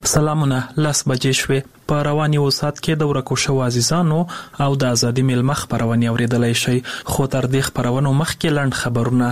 سلامونه 10 بجې شوې په رواني وسات کې د ورکو شو عزیزانو او د ازادي ملمخ خبرونه اوریدلای شي خو تر دې خبرونو مخکې لاند خبرونه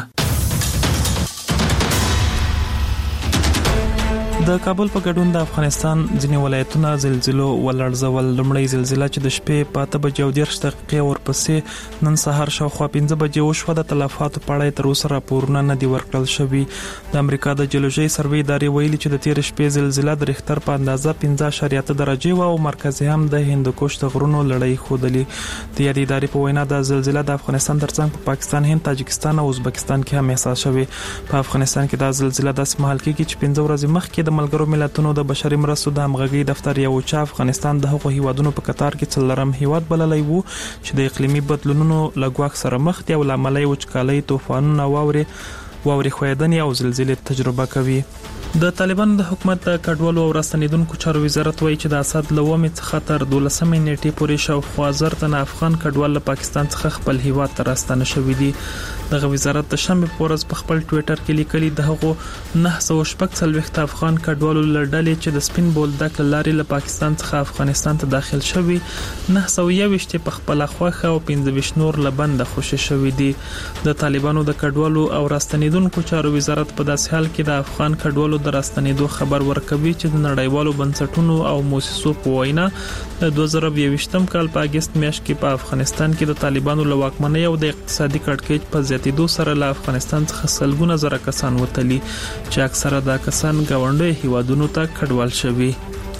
د کابل په ګډون د افغانستان ځینې ولایتونه زلزلو ولړزول لمړی زلزلہ چې د شپې په 8:10 دقیقې ورپسې نن سهار شاوخوا 5 بجې وشوه د تلفاتو په اړه تر اوسه راپورونه نه دي ورکړل شوي د امریکا د جیولوژي سروې ادارې ویلي چې د تیر شپې زلزلہ د ریختر په اندازه 5.8 درجه او مرکز هم د هندوکش د غرونو لړۍ خودلې د یادې ادارې په وینا د زلزلہ د افغانستان ترڅنګ په پاکستان هند تاجکستان او ازبکستان کې هم احساس شوی په افغانستان کې د زلزلہ د سمحال کې چې 15 ورځې مخکې د ملګرو ملتونو د بشري مرستو د همغږي دفتر یو چې افغانستان د هغو هیوادونو په قطار کې څلورم هیواد بللی وو چې د اقلیمي بدلونونو لګواک سره مخ دي او لامل یې وچکالۍ طوفانونه واوري خویدنې او زلزلې تجربه کوي د طالبانو د حکومت د کډوالو او راستنیدونکو چارو وزارت وایي چې د اسد لومې څخه تر 12 نیټې پورې شاوخوا زر تنه افغان کډوال له پاکستان څخه خپل هیواد ته راستنه شوي دي دغه وزارت د شنبه په ورځ په خپل ټوئیټر کې لیکلي د هغو 940 افغان کډوالو لړډلې چې د سپین بولدک لارې له پاکستان څخه افغانستان ته داخل شوي 921 په خپل خوخه او 15 نور لبند خوشی شوي دي د طالبانو د کډوالو او راستنیدونکو چارو وزارت په داسې حال کې د افغان کډوالو د راستنیدو خبر ورکوي چې د نړیوالو بنسټونو او مؤسسو په وینا د 2022م کال په اگست میاشت کې په افغانستان کې د طالبانو له واکمنۍ او د اقتصادي کړکېچ په زیاتېدو سره له افغانستان څخه سلګونه زره کسان وتلي چې اکثره دا کسان ګاونډي هیوادونو ته کډوال شوي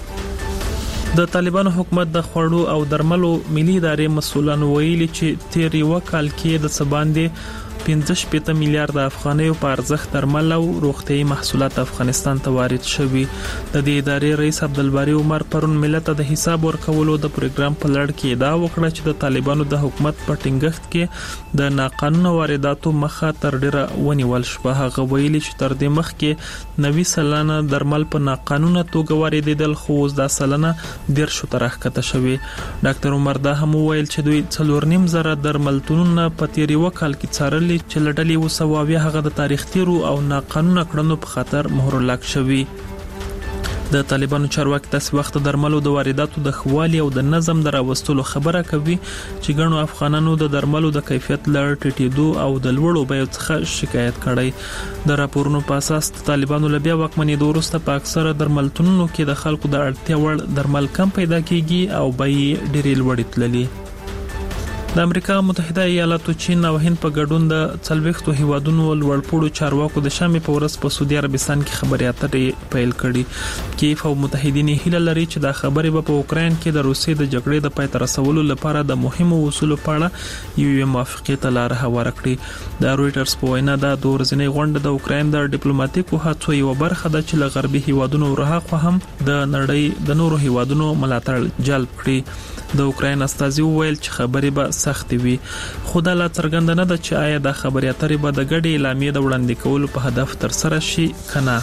د طالبانو حکومت د خوړو او درملو ملي ادارې مسولانو ویلي چې تیر یو کال کې د سباندې 15 میلیارډ افغانیو په ارزښت درمل او روغتيایي محصولات افغانستان ته وارد شوي د دې ادارې رئیس عبدالباری عمر پرون ملت ته د حساب ورکولو د پروګرام په لړ کې دا وکړه چې د طالبانو د حکومت په ټینګښت کې د ناقانونه وارداتو مخه تر ډیره ونیول شوه هغه ویلي چې تر دې مخکې 90 سلنه درمل په ناقانونه توګه واردېدل خو اوس دا سلنه 10 تر راښکته شوی ډاکټر عمر دا هم ویل چې دوی 4.5 زره درملتونونه په تیر یو کال کې څارل چې لړلې وسواوی هغه د تاریخ تیرو او ناقانونه کړنو په خاطر مهر لاک شوی د طالبانو چارواکي تاسو وخت درملو د وارداتو د خوالي او د نظم دراوستلو خبره کوي چې ګڼو افغانانو د درملو د کیفیت لړ ټیټېدو او د لوړو بیو څخه شکایت کړي د راپورونو په اساس طالبانو له بیا واکمنۍ وروسته په اکثره درملتونونو کې د خلکو د اړتیا وړ درمل کم پیدا کیږي او بیې ډېرې لوړې تللي د امریکا متحده ایالاتو چین او هند په ګډون د 40 هیوادونو لوړپوړو چارواکو د شنبه په ورځ په سعودي عربستان کې خبري اترې پیل کړي کیف او متحدین هیله لري چې دا خبرې په اوکرين کې د روسیې د جګړې د پای ته رسولو لپاره د مهمو اصولو په اړه یو موافقه ته لار هواره کړي د رويټرز په وینا دا د ورځنۍ غونډه د اوکرين د ډیپلوماټیکو هڅو یو برخه ده چې له غربي هیوادونو ورهاخوا هم د نړۍ د نورو هیوادونو ملاتړ جلب کړي د اوکرين استازي ویل چې خبرې به سخت وي خو دا لا څرګند نه ده چې آیا د خبري اترې به د ګډې اعلامیې د وړاندې کولو په هدف تر سره شي کنه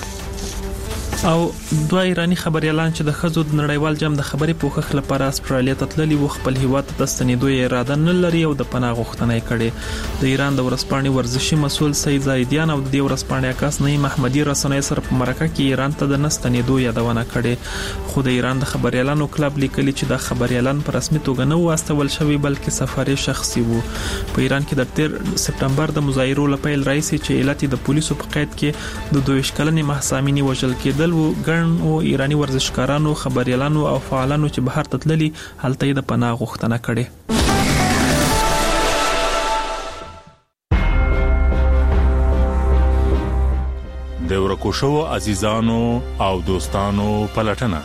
او دوه ایرانی خبريالان چې د خزو د نړیوال جام د خبري پوښښ لپاره استرالیا ته تللي و خپل هیواد ته ستنېدو اراده نه لري او د پناه غوښتنه کړې د ایران د ورسپانې ورزشي مسول سید زایدیان او د ورسپانې عکاس نعیم احمدی رسنۍ سره په مرکه کې ایران ته د نستنېدو یادونه کړې خو د ایران د خبريالانو کلب لیکلي چې د خبريالان په رسمي توګه نه واستول شوی بلکې سفر شخصي وو په ایران کې د 13 سپټمبر د مظاهرو لپاره رئیس چې علت د پولیسو په قید کې د 22 کلنې محسامینی وژل کېدل ګڼ او ایرانی ورزشکارانو خبريالانو او فعالانو چې بهر تتللي هلته د پناه غوښتنه کړې د ورکو شو عزیزانو او دوستانو پلټنه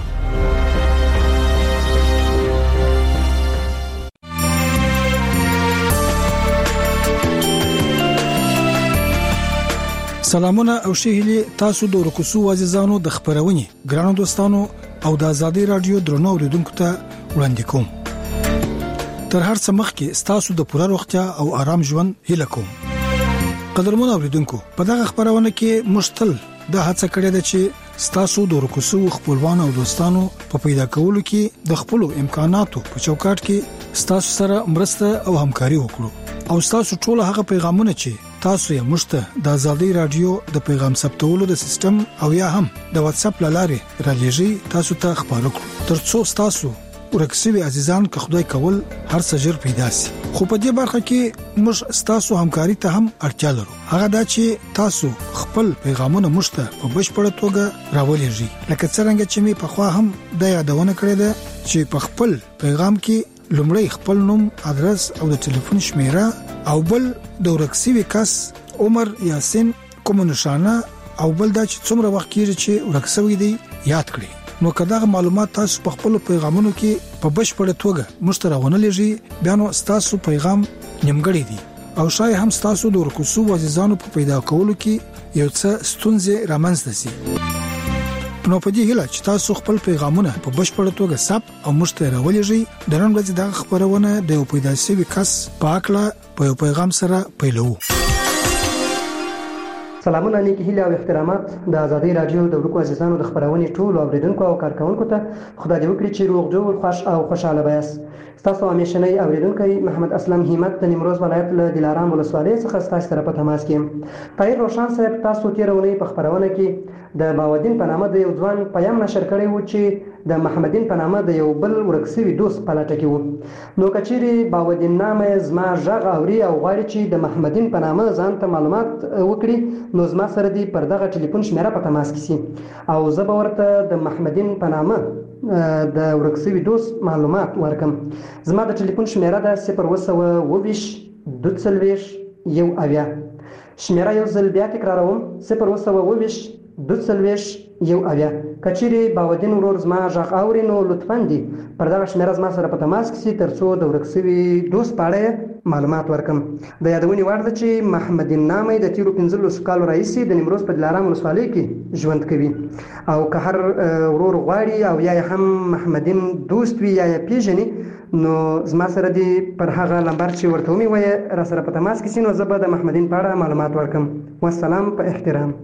سلامونه او شهيلي تاسو د ورکوسو عزیزانو د خبرونې ګرانو دوستانو او د ازادي رادیو درنو اوریدونکو ته وړاندې کوم تر هر څه مخکې تاسو د پوره روغتیا او آرام ژوند هیله کوم قدرمن اوریدونکو په دغه خبرونه کې مشتل د هڅه کړې ده چې تاسو د ورکوسو خپلوان او دوستانو په پیدا کولو کې د خپل امکاناتو په چوکاټ کې تاسو سره مرسته او همکاري وکړو او تاسو ټول هغه پیغامونه چې تاسو یې مشته د ازادي رادیو د پیغام ثبتولو د سیستم او یا هم د واتس اپ لارې را لېږي تاسو ته خبرو کړو ترڅو تاسو ورکسوي عزیزان که خدای کول هر سجر پیدا سي خو په دې برخه کې موږ تاسو همکاري ته هم اړتیا لرو هغه دا چې تاسو خپل پیغامونه مشته په بشپړه توګه راولېږي لکه څنګه چې می په خوا هم د یادونه کړې ده چې په خپل پیغام کې لومړی خپل نوم ادرس او د ټلیفون شمیره او بل د ورکسوي کس عمر یا سن کوم نشانه او بل دا چې څومره وخت کېږي چې ورکسوي دی یاد کړئ نو کداغه معلومات تاسو په خپل پیغامونو کې په بشپړه توګه مشترکونه لږی بیا نو تاسو پیغام نیمګړی دی او شای هم تاسو د ورکوسو وزیزانو په پیدا کولو کې یو څه ستونزې رامنځته سي نو په دې هیله چې تاسو خپل پیغامونه په بشپړه توګه ثبت او مشترک ولېږئ د نن ورځې د خبرونه د یو پیدا شوی کس په اړه په یو پیغام سره پیلو سلامونه نیکی هیله او احترامات د ازادي رادیو د ورکو عزیزانو د خبرونې ټول اوریدونکو او کارکونکو ته خدای دې وکړي چې روغ جوړ خوش او خوشاله وایاست تاسو همیشنی اوریدونکو محمد اسلم همت د نیمروز ولایت له دلارام ولسوالۍ څخه تاسو سره په تماس کې طاهر روشن صاحب تاسو تیرونی په خبرونه کې د باودین په نامه د یو ځوان پیغام نشر کړی و چې د محمدین په نامه د یو بل ورکسوي دوست په لټه کې و نو کچيري باودین نامه زما ژغ اوري او غواړي چې د محمدین په نامه ځان ته معلومات وکړي نو زما سره دی پر دغه ټلیفون شمیره په تماس کې سي او زه به ورته د محمدین په نامه د ورکسوي دوست معلومات ورکم زما د ټلیفون شمیره ده 020 22 یو اویا شمیره یو ځل بیا تکراروم 020 22 یو اویا کچيري باودین ورور زما ژغ اوري نو لطفاً دي پر دغه شمیره زما سره په تماس کې سي ترڅو د ورکسوي دوست په اړه معلومات ورکم د یادونې وړ ده چې محمدین نامه د تیرو 15 کالو رئیسي د نیمروز په دلارام ولسوالۍ کې ژوند کوي او که هر ورور غواړي او یا هم محمدین دوست وي یا پیژني نو زما سره دی پر هغه نمبر چې ورته ومي وای را سره په تماس کې سي نو زه به د محمدین په اړه معلومات ورکم والسلام په احترام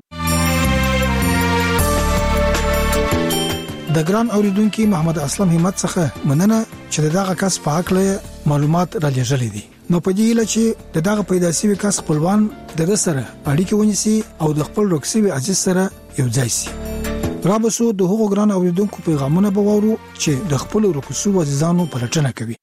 د ګران اوریدونکو محمد اسلم همت څخه مننه چې دغه کس په اړه معلومات را لېږلې دي نو په دې لاره چې دغه پیدا شوی کس خپلوان د سره اړیکه ونیسي او د خپل رکسوي عزیز سره یو ځای شي رابسو د هغو ګران اوریدونکو پیغامونه به وورو چې د خپل رکسو عزیزانو په لټه کوي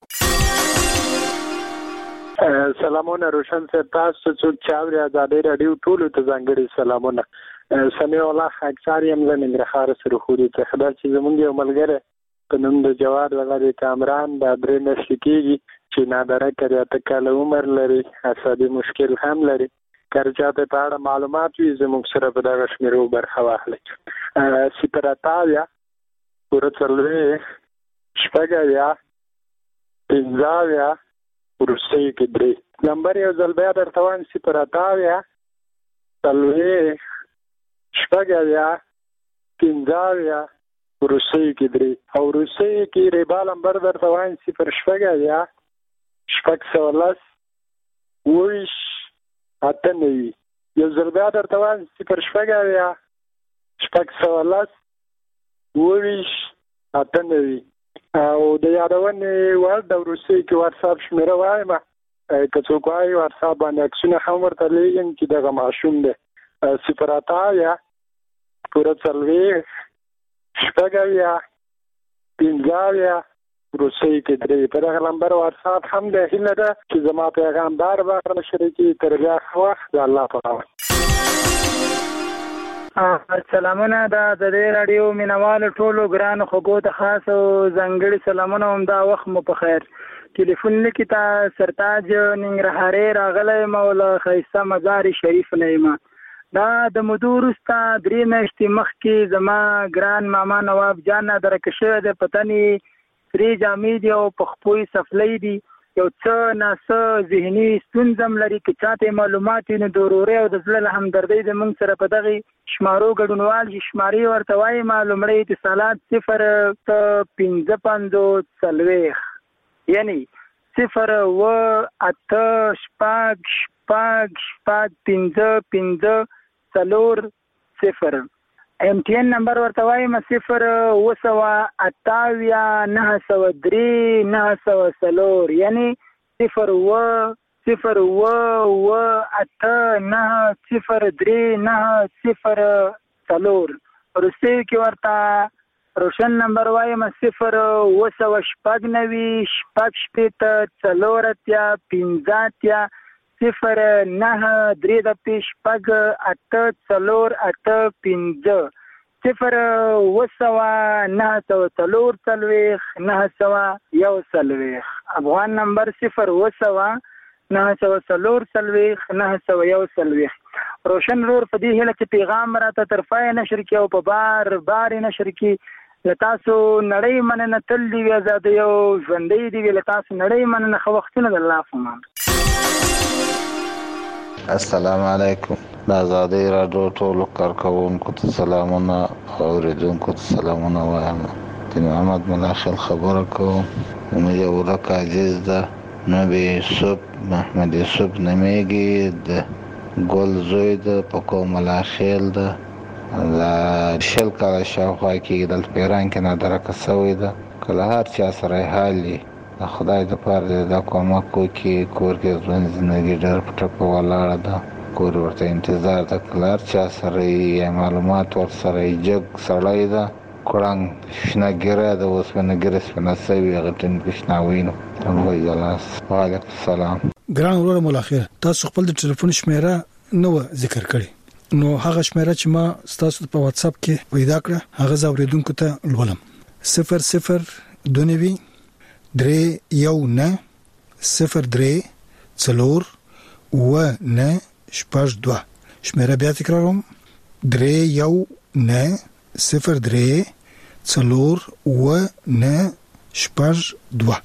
سلامونه روشن صاحب تاسو چې چاوري ازادي رادیو ټول ته ځانګړي سلامونه سمي الله اکثر یم له ننګرهار سره خوري ته خبر چې زمونږ یو ملګری په نوم د جواد لغړی کامران د درې نسل کېږي چې نادره کړی ته کله عمر لري عصبي مشکل هم لري کارچاته په اړه معلومات وي زموږ سره په دغه شمیرو برخه واخلي سپراتاویا ورڅلوي شپږاویا پنځاویا ورسې کې درې نمبر یو ځل بیا درته وایم سپراتاویا تلوي شپږاویا پنځاویا ورسې کې درې او ورسې کې ریبا نمبر درته وایم 0 شپږ سوالس ویش اتنوي یو ځل بیا درته وایم 0 شپږ سوالس ویش اتنوي او د یادونې وړ د ورسې کې واتساپ شمیره وایم که څوک وایي واتساپ باندې عکسونه هم ورته لیږم چې دغه ماشوم دی 0 ورڅلوي شپږاویا پنځاویا ورسې کې درې په دغه نمبر واتساپ هم د هیله ده چې زما پیغام بار بار شریکي تر بیا وخت د الله په امان سلامونه د ازادي رادیو مینوال ټولو ګران خوګو ته خاص او ځانګړي سلامونه هم دا وخت مو په خیر ټلیفون لیکي تا سرتاج ننګرهاري راغلی مولا خیسته مزار شریف نیمه دا د مدورستا درې میاشتې مخکې زما ګران ماما نواب جان درکشه د پتنی سری جامې دی او پخپوی سفلې دی یو څه ناسه ذهني ستونزم لري چې چاته معلومات نه ضروري او د زړه همدردی د موږ سره په دغه شمارو ګډونوال شماري ورته وایي معلومړی اتصالات 0.55 یعنی 0 0 MTN نمبر ورته وایم 0 یعنی 0 0 ورسته کې ورته روشن نمبر وایم 0 افغان نمبر 0 روشن رور په دې هله چې پیغام راته طرفای نشر کې او په بار نشر کې لتاسو نړۍ مننه تل دی آزاد یو ژوندۍ دی لتاسو نړۍ مننه خو وختونه د الله فمان. السلام علیکم. د آزادۍ راډیو ټولو کارکوونکو ته سلامونه او اوریدونکو ته سلامونه وایم. د محمد ملاخل خبره کوم. یو ورک عزیز ده نبی یوسف محمد یوسف نمیږي د ګل زوی ده په کوم ملاخل ده لا شل کاله شاوخوا کې د پیران کې نادرکه سوی ده. کله هر چا سره حالي د خدای د پاره د کومک کوي کور کې ځوان زندگی ډېر پټه په ولاړه ده. کور ورته انتظار د کلار چا سره معلومات ور سره جګ سړی ده کوران شنګره د وسونه ګرس په نسوي غټن بشناوینو. وعلیکم السلام. ګران ورور ملاخر تاسو خپل د ټلیفون شمیره نو ذکر کړی نو هغه شمیره چې ما تاسو په واتس اپ کې پیدا کړه هغه زاوریدونکو ته لولم 0029 319 03 4 شمیره بیا تکراروم 319 03 4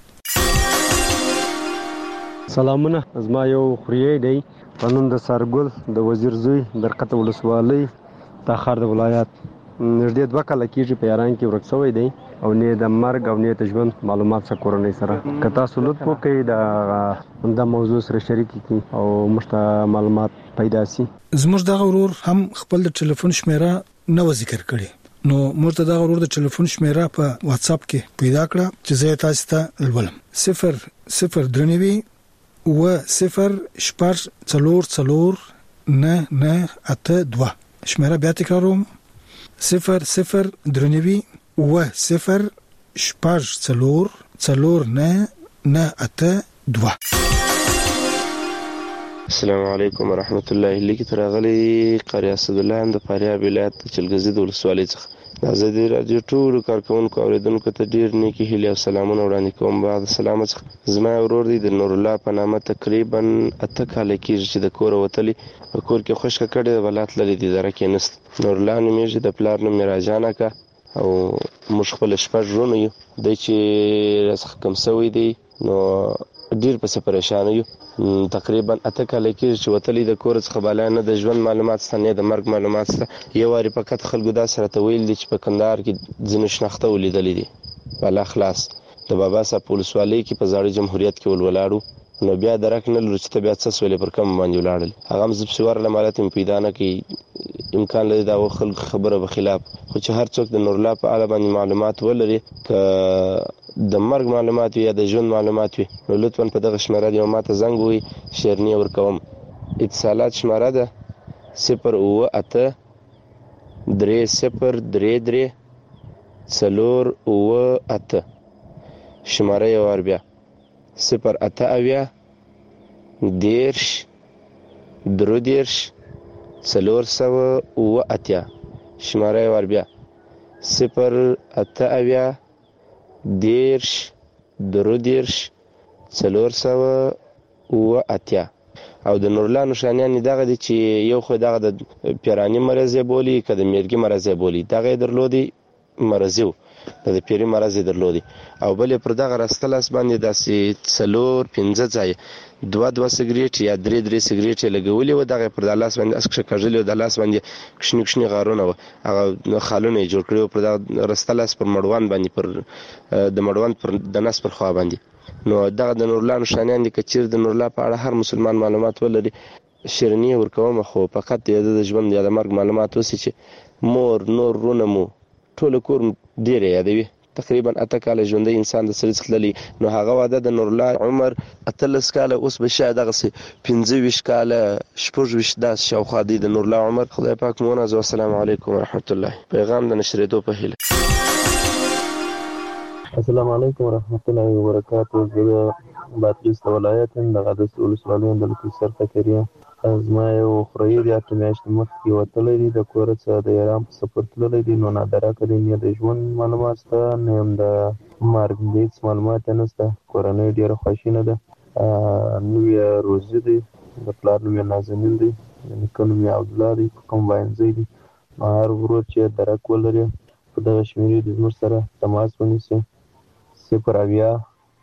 سلامونه. زما یو خوري دی قانون د سرګل د وزیر زوی برکت ولسوالۍ تاخر د ولایت نږدې 2 کال کېږي په یاران کې ورک شوی دی او نه د مرګ او نه د ژوند معلومات څخه کورنۍ سره کتا سلوت وکړي د موضوع سره شریک کی او مشته معلومات پیدا سي. زموږ دغه ورور هم خپل د ټلیفون شمیره نو ذکر کړي نو موږ ته دغه ورور د ټلیفون شمیره په واتس اپ کې پیدا کړه چې زه تاسو ته لولم 0039 0 شمیره بیا تکراروم 0039 0 السلام علیکم ورحمت الله. لیکي ترغلي قاری اسد الله د فاریاب ولایت چلګزي د ولسوالۍ څخه د آزادۍ رادیو ټول کارکونکو اوریدونکو ته ډیر نیکی هیله او سلامونه وړاندې کوم. بعد سلام څخه زما ورور دی د نور الله په نامه تقریبا 8 کال کېږي چې د کور وتلی کور کې خوشک کړي ولات لري د درکې نست. نور الله نیمه د پلار نوم راجانه کا او مشخل شپږ ژوند یو د چې رسخ کم سوی دی نو ډیر په پریشان یو. تقریبا 8 کال کې چې وتلی د کور څخه بالا نه د ژوند معلومات ستنه د مرګ معلومات ست یو واری فقط خلکو دا سره تویل دي چې په کندهار کې ځینې شناخته ولیدلې دي بالا خلاص د بابا صاحب پولیسوالۍ کې په زاړه جمهوریت کې ولولاړو نو بیا درک نه لري چې بیا څه سولې پر کم باندې ولاړل هغه مزب سوار لمالت پیدا نه کی امکان لري دا خبره به خلاف خو چې هر څوک د نور الله په اړه باندې معلومات ولري ک د مرګ معلومات یا د ژوند معلومات وي نو لطفا په دغه شمیره دی ماته زنګ وي شیرنی ورکوم. اتصالات شمیره ده 0 شمیره یو ور بیا 0 شمیره ور بیا 0 او د نورلا نشانیان دغه دي چې یو خو دغه د پیرانی مرز بولی کده میرګي مرز بولی دغه درلودي مرزو د پیری مرز درلودي او بل پر دغه راستلاس باندې داسې 4-5 ځای 2 سیګریټ یا 3 سیګریټ لګولې و دغه پر د لاس باندې اسکه کژلې د لاس باندې کښنی غارونه و هغه خالونه جوړ کړو پر د راستلاس پر مړوان باندې پر د مړوان پر د نس پر خوا باندې نو دغه د نورلا نشانیان دي کچیر د نورلا په اړه هر مسلمان معلومات ولري شیرنی ورکوم خو فقط د ژوند یا د مرګ معلومات وسی چې مور نور رونه مو ټول کور ډیره یادوي تقریبا 8 کال ژوندۍ انسان د سړي څخه تللی، نو هغه واده د نور الله عمر 18 کال، اوس به شاید دغسې 25 کال 26 داسې شاوخوا دی د نور الله عمر. خدای پاک مو ونازوي. السلام علیکم ورحمت الله. پیغام د نشریدو په هیله. السلام علیکم ورحمت الله وبرکاته. زه د بادغیس ولایت د غادس ولسوالۍ د لکسر فکریه. زما یو خوریی د 8 میاشتې مخکې وتلی دی، د کوره څخه د ایران په سفر تللی دی، نو نادره کړی نه د ژوند معلومات شته، نه هم د مرګ هېڅ معلومات یې نشته. کورنۍ ډېره خواشینه ده. نوم یې روزي دی، د پلار نوم یې نازنین دی، د نیکه نوم یې عبدالله دی، په کوم واینځی دی. نو هر ورور چې درک ولري په دغه شمېرې د زموږ سره تماس ونیسي. 0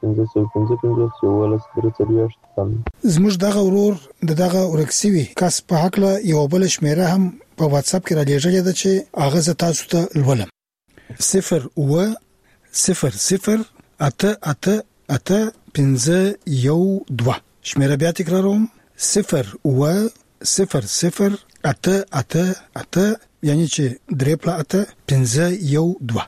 زموږ دغه ورور د دغه ورک شوي کس په هکله یو بل شمیره هم په واتس اپ کې را لېږلې ده چې هغه زه تاسو ته لولم. 08008881512 شمیره بیا تکراروم 0800888 یعنی چې 3+81512.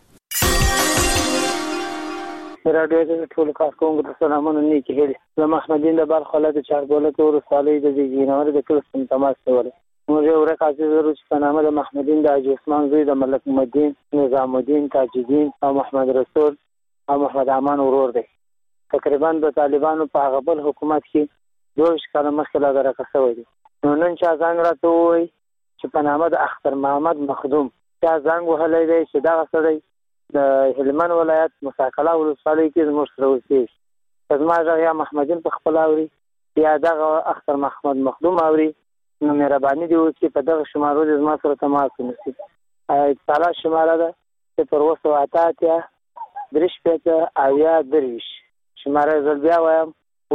راډیو د ټول کارکونکو ته سلامونه نیکی هیلې. زه محمدین د بلخ ولایت چارګولک ولسوالۍ د جینور د کلستون تماس کوله. موږ یو ورک عزیز ورو چې په نامه د محمدین د حاجي عثمان زوی د ملک مدین، نظام الدین، تاج الدین او محمد رسول او محمد امان ورور دی. تقریبا د طالبانو په هغه بل حکومت کې 2 کال مخکې لا درکه شوی دی. نو نن چا زنګ راته ووایي چې په نامه د اختر محمد مخدوم چا زنګ وهلی دی چې دغه سړی د هلمند ولایت مساکله ولسوالۍ کې زموږ سره اوسېږي. زما غږ یا محمدین په خپل اوري یا دغه اختر محمد مخدوم اوري، نو مهرباني دې وکړي په دغه شمارو دې زما سره تماس ونیسي. اتصالات شماره ده 0808350 شماره زه بیا وایم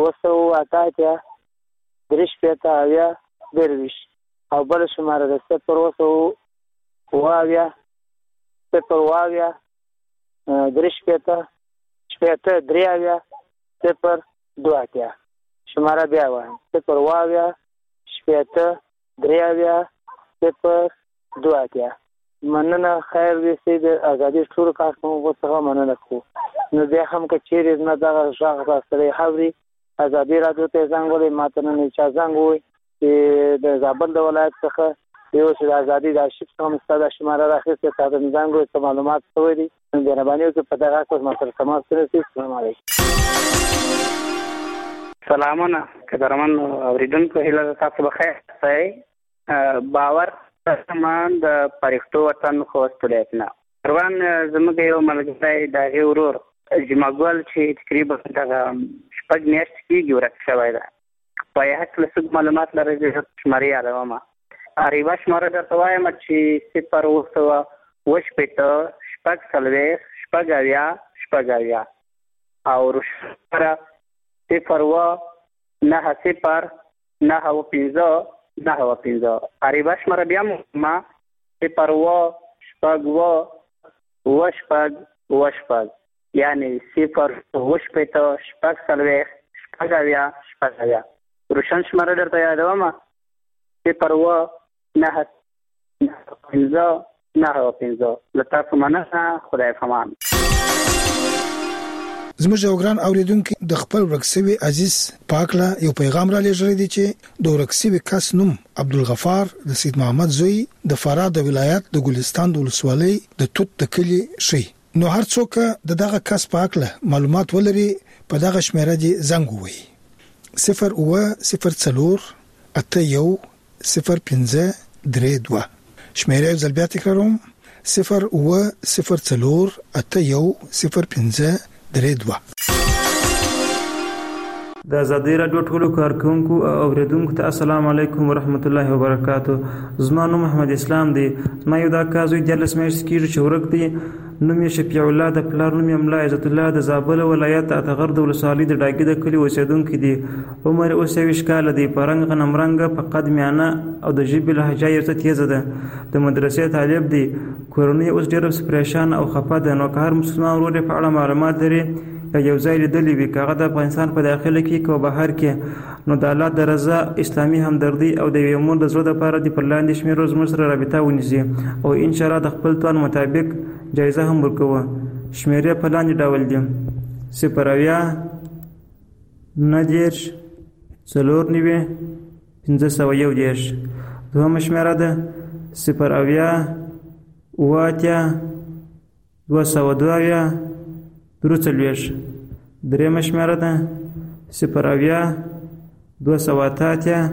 0808350 او بل شماره ده 080 3 شماره بیا وایم 08083 مننه. خیر دې سي د ازادي ټول کارکونکو څخه مننه کوو. نو بیا هم که چیرې نه دغه غږ راستلی حوري ازادي راډیو ته زنګ ولې ماته نه چا زنګ ووایي چې د زابل د ولایت څخه یو چې د ازادي د آرشیف څخه مو ستا دا شماره راخیستې تاته مې زنګ ووایي څه معلومات شوی دي، نو مهرباني وکړئ په دغه اساس ما سره تماس ونیسئ. السلام علیکم. سلامونه قدرمن اورېدونکو، هیله ده تاسو بخیر اوسئ. باور سامان د پرښتو وطن خوست ولایت نه روان زموږ یو ملګری د هغې ورور جمعګل چې تقریبا دغه 6 میاشتې کېږي ورک شوی ده. په یې هکله څه معلومات لرئ؟ زه شمارې یادومه. یوه شماره درته وایم چې 0 او روشنه 0 عریبه شماره بیا ما 0 یعنی 0 روشن شماره درته یادوم 0 له تاسو مننه. خدای پامان. زموږ یو ګران اوریدونکو د خپل ورکسوي عزیز پاکله یو پیغام را لېږلی دی چې د ورکسوي کس نوم عبدالغفار د سید محمد زوی د فراه د ولایت د ګلستان د ولسوالۍ د توت د کلي شي. نو هر څوک د دغه کس پاکله معلومات ولري په دغه شمیره دی زنګ ووایي 08048101532 شمیره یو ځل بیا تکراروم 08048101532. د آزادۍ راډیو ټولو کارکونکو او اوریدونکو ته السلام علیکم ورحمت الله وبرکاتہ. زما نوم محمد اسلام دی. زما یو دا کازوی 14 میاشتې کېږي چې ورک دی. نوم یې شفیع الله، د پلار نوم یې ملا عزت الله، د زابل ولایت اتغر د ولسوالۍ د ډاګي د کلي اوسېدونکی دی. عمر اوس 20 کاله دی. په رنګ غنم رنګه، په قد میانه او د ژبې لهجه یې څه تیزه ده. د مدرسې طالب دی. کورنۍ اوس ډېره پریشان او خفه ده. نو که هر مسلمان ورور په اړه معلومات لري یا یو ځای لیدلی وي، که هغه د افغانستان په داخله کې که بهر کې، نو د الله د رضا، اسلامي همدردي او د یوې مور د زړه دپاره دې پر لاندې شمېرو زموږ سره رابطه ونیسي او انشاءالله د خپل توان مطابق جایزه هم ورکوه. شمیرې په لاندې ډول دي: 0 90 490 501. دویمه شمیره ده 0 202 43. دریمه شمیره ده 0 208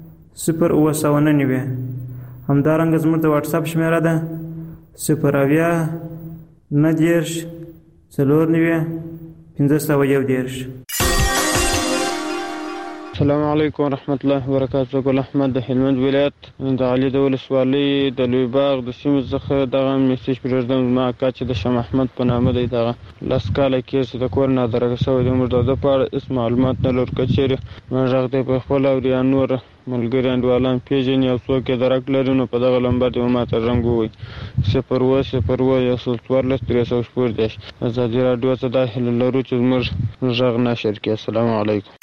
0 همدارنګه زموږ د واتساپ شمیره ده 0 90 490 501. السلام علیکم ورحمت الله وبرکاته. ګل احمد د هلمند ولایت د علي د ولسوالۍ د لوی باغ د سیمې څخه دغه میسج پرېږدم. زما اکا چې د شاه محمد په نامه دی، دغه 10 کاله کېږي چې د کور نه درګه شوی دی. موږ د ده په اړه هېڅ معلومات نه لرو. که چېرې غږ دی په خپله او یا نور ملګري انډیوالان پېژني او څوک یې درک لري نو په دغه لمبر دې ماته رنګ ووایي 0101314. ازادي راډیو ته دا هیله لرو چې زموږ غږ نشر کړي. السلام علیکم.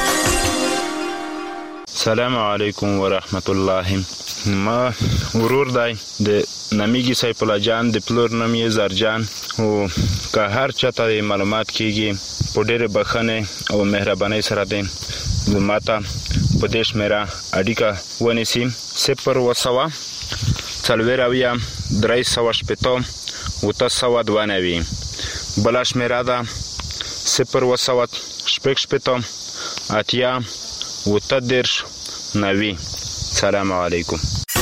السلام علیکم ورحمت الله. ما ورور دی د نامیږي سیف الله جان، د پلور نوم یې زرجان. او که هر چاته معلومات کیږي په ډېرې بښنې او مهربانۍ سره دی ماته په دې شمېره اړیکه ونیسي 010 4 380 892. بله شمېره ده 010 680 890. سلام علیکم.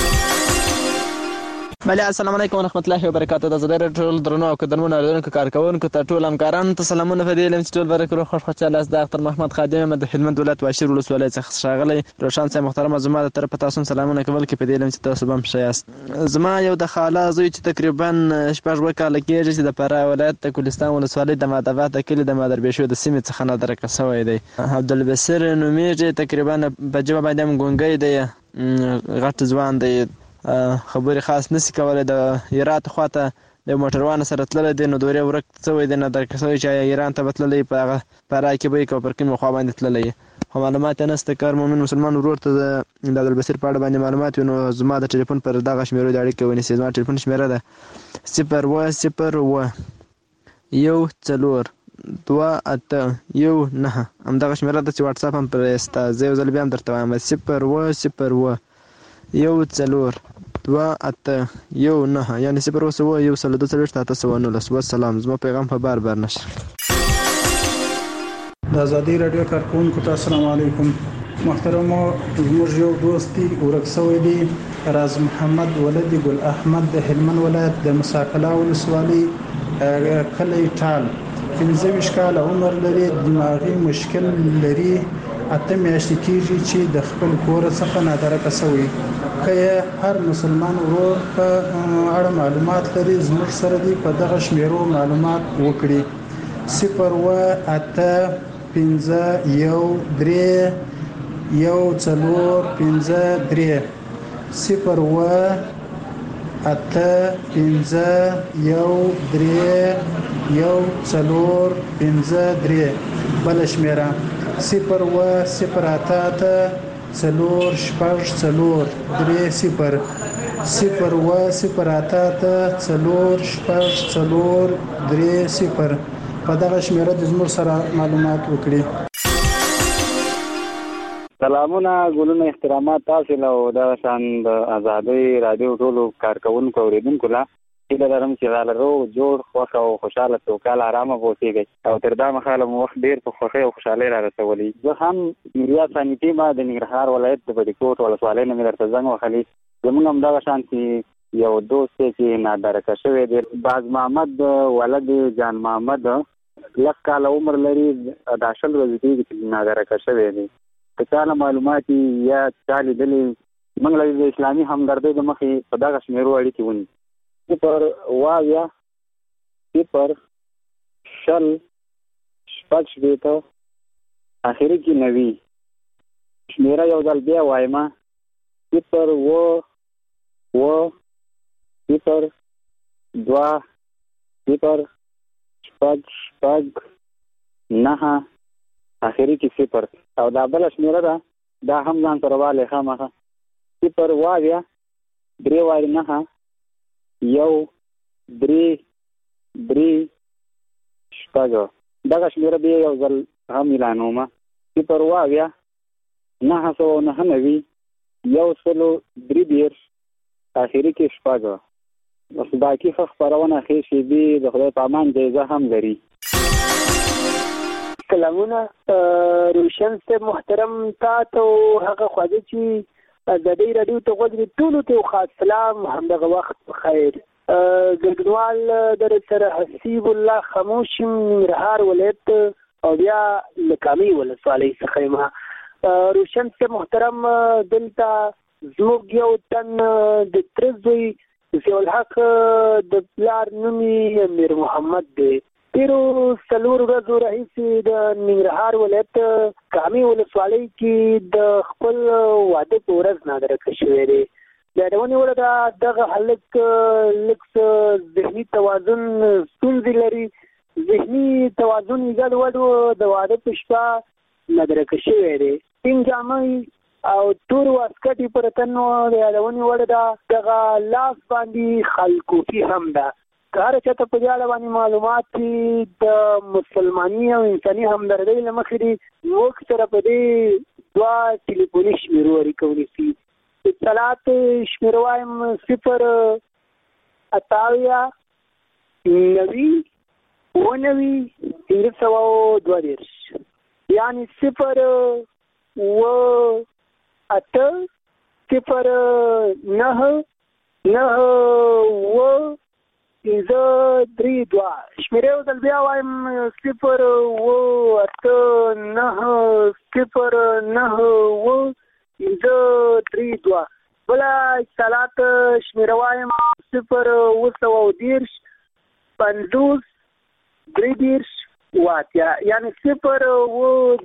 بله السلام علیکم ورحمت الله وبرکاته. د زړه ټول درنو او قدرمنو اوریدونکو کارکوونکو ته ټول همکارانو ته سلامونه. په دې علم چې ټول برکو خوشاله است. د ډاکټر محمد خادم د هلمند ولایت واشیر ولسوالۍ څخه ښاغلی روشان صاحب محترم، زما د طرفه تاسو سلامونه کول کې په دې علم چې تاسو هم ښه یاست. زما یو د خاله زوی چې تقریبا 6 کاله کېږي چې د فراه ولایت د ګلستان ولسوالۍ د مادبات د کلي د مادربېشو د سیمې څخه نادرکه شوی دی. عبدالبصیر نومیږي، تقریبا په ژبه باندې هم ګونګی دی، غټ ځوان دی، خبرې خاص نسی کولی. د هرات خواته د موټروان سره تللی دی، نو دورې ورک شوی دی، نادرکه شوی چې ایران ته به تللی، په هغه فراه کې به یې که پر کومې خوا باندې تللی، خو معلومات یې نشته. که هر مؤمن مسلمان ورور ته د عبدالبصیر په اړه باندې معلومات وي نو زما د ټلیفون پر دغه شمېرو د اړیکې ونیسي. زما ټلیفون شمېره ده 010 14 2819. همدغه شمېره ده چې واتساپ هم پرې شته. زه یو ځل بیا هم درته وایم 010 14 2819 یعنې 010 والسلام. زما پیغام په بار بار نشر. د ازادي راډیو کارکوونکو ته السلام علیکم. محترمو، زموږ یو دوست دی ورک شوی دی، راز محمد ولد ګل احمد د هلمند ولایت د مساکلا ولسوالۍ کلی ټال. 15 کاله عمر لري، دماغي مشکل لري، 8 میاشتې کېږي چې د خپل کور څخه نادرکه شوی. که هر مسلمان ورور په اړه معلومات لري زموږ سره دی په دغه شمیرو معلومات وکړي. 01853 01853 بل شمیره 010 څلور شپږ څلور درې صفر 010 څلور شپږ څلور درې صفر په دغه شمیره د زموږ سره معلومات وکړي. سلامونه، ګلونه، احترامات تاسو له او د شان د ازادي رادیو ټولو کارکوونکو اوریدونکو له هیله لرم چې غالرو جوړ خوښ او خوشاله سوکاله آرامه اوسئ او تر دا مخاله مو وخت ډیر په خوښۍ او خوشحالۍ را رسولي. زه هم میریا سانیټي ما د ننګرهار ولایت د بډیکوټ ولسوالۍ نه مې درته زنګ وهلی. زموږ همدغه شانتي یو دوست چې نادرکه شوی دی، باز محمد ولد جان محمد، 10 کاله عمر لري، د 10 ورځې کېږي چې نادرکه شوی دی. که چا له معلومات یا چا لیدلي موږ له د اسلامي همدردۍ د مخې په دغه شمېرو اړیکې ونیسو. 0 شل شپږ شپېته اخري کې 90. شمېره یو ځل بیا وایم 0 2 0 شپږ 9 اخري کې 0 او دا بل شمېره ده، دا هم ځان سره والی خامخه 0 3 9 1 3 3 شپږ دغه شمیره بیا یو ځل هم اعلانومه 02999 133 اخري کې شپږ. بس باقي خبرونه خېشي دي د خدای په امان جایزه هم لري. سلامونه روشن صاحب محترم تاسو هغه خواږه چې د دې رادیو ته غوږ ټولو ته خاص سلام همدغه وخت خیر. ګډوال در سره حسیب الله خاموش ننګرهار ولایت او بیا لکامي ولسوالۍ څخه ما روشن صاحب محترم دلته زموږ یو تن د ترزوی ضیاء الحق د پلار نومي امیر محمد دی. تیرو څلور ورځو راهیسې د ننګرهار ولایت کامي ولسوالۍ کې د خپل واده په ورځ نادرکه شوی دی. د یادونې وړ ده دغه هلک لږ ذهني توازن ستونزې لري. ذهني توازن یې ګډوډ د واده په شپه نادرکه شوی دی. سپین جامې او تور واسکټ یې پر تن و. د یادونې وړ ده دغه لاس باندې خلکوفي هم ده. که هر چاته په دې اړه باندې معلومات د مسلماني او انساني همدردۍ له مخې دي موږ سره په دې 2 ټلیفوني شمیرو اړیکه شي. اطلاعات شمیره وایم 088 90 19 یعنی 0 9 شمیره او دل بیا وایم 0 بلا اتصالات شمیره وایم 0 50 3 واتیا یعنی 0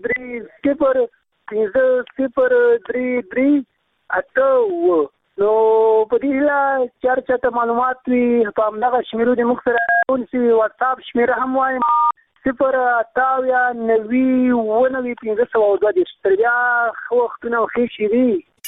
3 نو په دې لا چرچا ته معلومات وي په همدغه شمیرو د موږ سره ونسي. واتساپ شمیره هم وایم 088 90 19 تر بیا وختونه خېشي دي.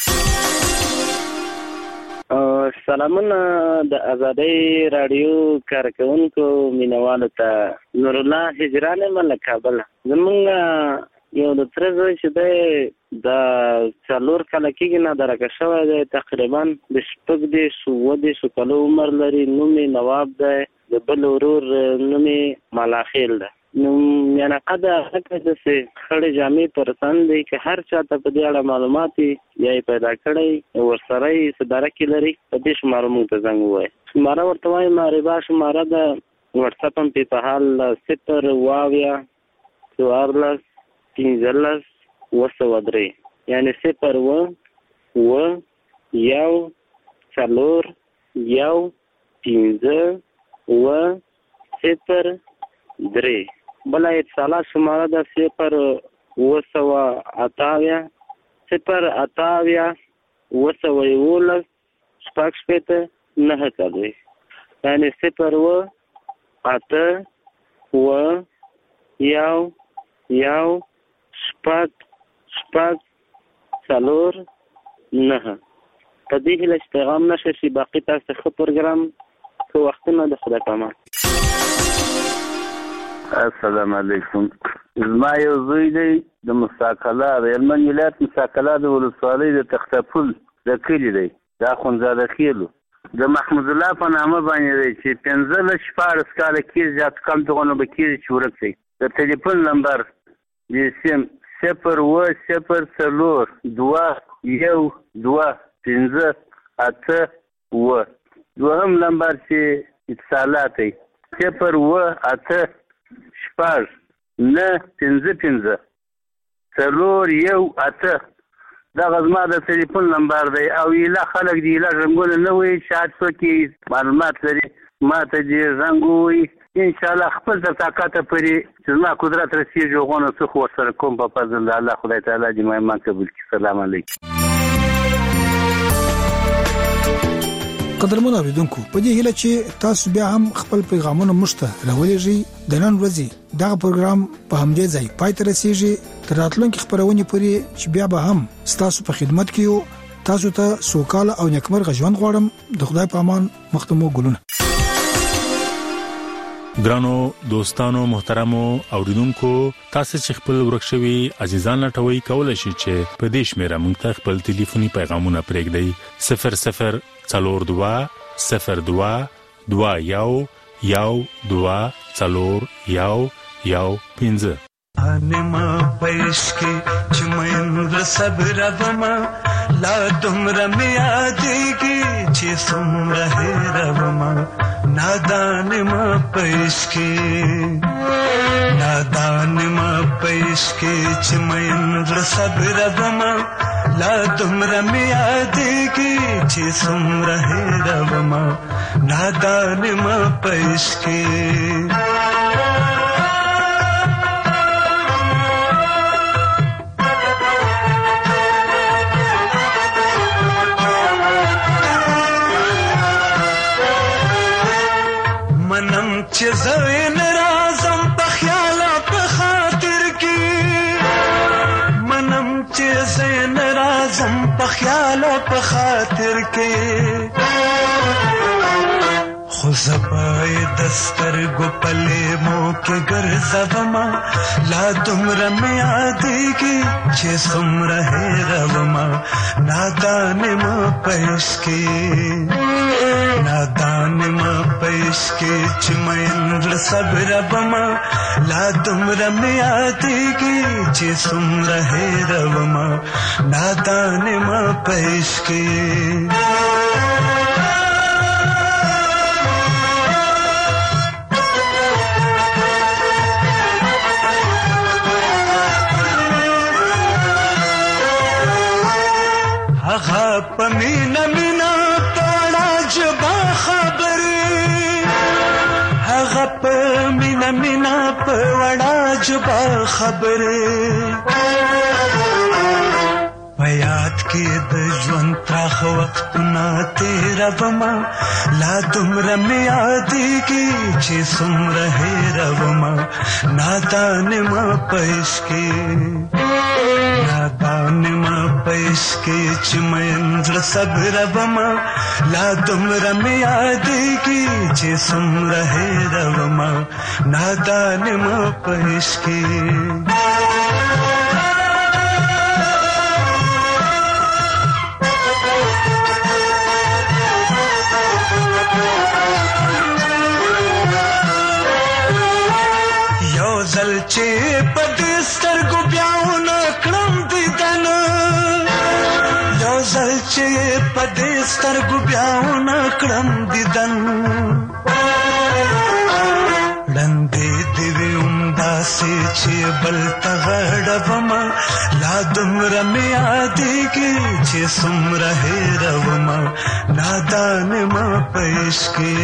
سلامونه د آزادۍ رادیو کارکونکو مینوالو ته نور الله هجران مله کابل. زمونږ یو د ترزوی چې دی د 4 کاله کېږي نادرکه شوی دی. تقریبا د 14 کالو عمر لري. نوم یې نواب دی. د بل ورور نوم یې ملاخیل دی. نو میانقه د هغه داسې خړې جامې پر تن دی که هر چا ته په دې اړه معلومات یا یې پیدا کړی ورسره یې صداره کې لري په دې شماره موږ ته زنګ ووایي. شماره ورته وایم ربا شماره ده. وټساپ هم پې په حال 0 14 15 203 یعنی 0 1 4 1 15 0 بله اتصالات شماره ده 0 288 211 9 کوي یعنی 0 8 1 شپږ 4 9 په دې هیله چې پیغام نشه شي. باقي تاسو ښه پروګرام که وختونه د خدای په امان. السلام علیکم. زما یو زوی دی د مستقله د هلمند ولایت مستقله د ولسوالۍ د تختپل د کلي دی. دا اخندزاده خیلو د محمود الله په نامه باندې دی چې 15 کاله کې زیات کم دغه به کېږي چې ورک دی. د ټلیفون نمبر د سیم 0 0 2 1 2 5 8 دوهم نمبر چې اتصالات دی 0 8 شپږ 9 15 4 1 8 دغه زما د ټلیفون نمبر دی. او ایله خلک دی ایله رنګونه نه وي شاید څوک معلومات لري ما ته دې زنګ ووایي. انشاءالله خپل تر طاقته پورې چې زما قدرت رسېږي هغونه څه خو ورسره کوم په فضل د الله خدای تعالی دې ما ایمان قبول کړي. سلام علیکم. قدرمن اوریدونکو په دې هیله چې تاسو بیا هم خپل پیغامونه مشته راولېږئ. د نن ورځې دغه پروګرام په همدې ځای پای ته رسیږي. تر راتلونکي خبرونه پورې چې بیا به هم تاسو په خدمت کې یو. تاسو ته سوکاله او نیکمرغه ژوند غواړم. د خدای په امان. مختمو ګلونه. ګرانو دوستانو محترمو اوریدونکو تاسو چې خپل ورکشوي عزیزان لټوي کولای شئ چې په دې شمیره مونږ ته خپل ټلیفوني پیغامونه پرېږدئ 00020221 انما پېشکې چې مېندر صبر وما لا دومره مې یادېږي چې څومره هېرومه نادان ما پېشکې چې مېندر صبر وما لا دومره مې یادېږي چې څومره هېرومه نادان ما پېشکې چې زوین رازم په خیال په خاطر کې منم چې زوین رازم په خیال په خاطر کې خو زپای دستر گو پلے مو کې ګرځوما لا دومره مې یادېږي چې څومره هېرومه نادان ما پېشکې چې مېندر صبر وما لا دومره مې یادېږي چې څومره هېرومه نادان ما پېشکې هغه په مینا پړه جبا خبرې هغه په مینا پړه جبا خبرې په یاد کې د ژوند تراخ وختونه تېرومه لا دومره مې یادېږي چې څومره هېرومه نادان ما پېشکې چې مېندر صبر وما لا دومره مې یادېږي چې څومره هېرومه نادان ما پېشکې یو ځل چې په دې سترګو بیا ونه کړم دیدن یو ځل چې په دې سترګو بیا ونه کړم دیدن ړندې دې وي همداسې چې بل ته غړومه لا دومره مې یادېږي چې څومره هېرومه نادان ما پېشکې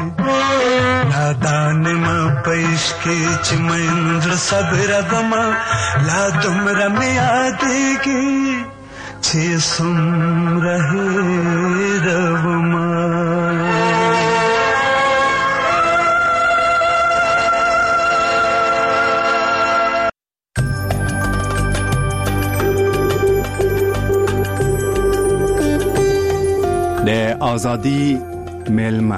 چې مېندر صبر وما لا دومره مې یادېږي چې څومره هېرومه د ازادي میلمه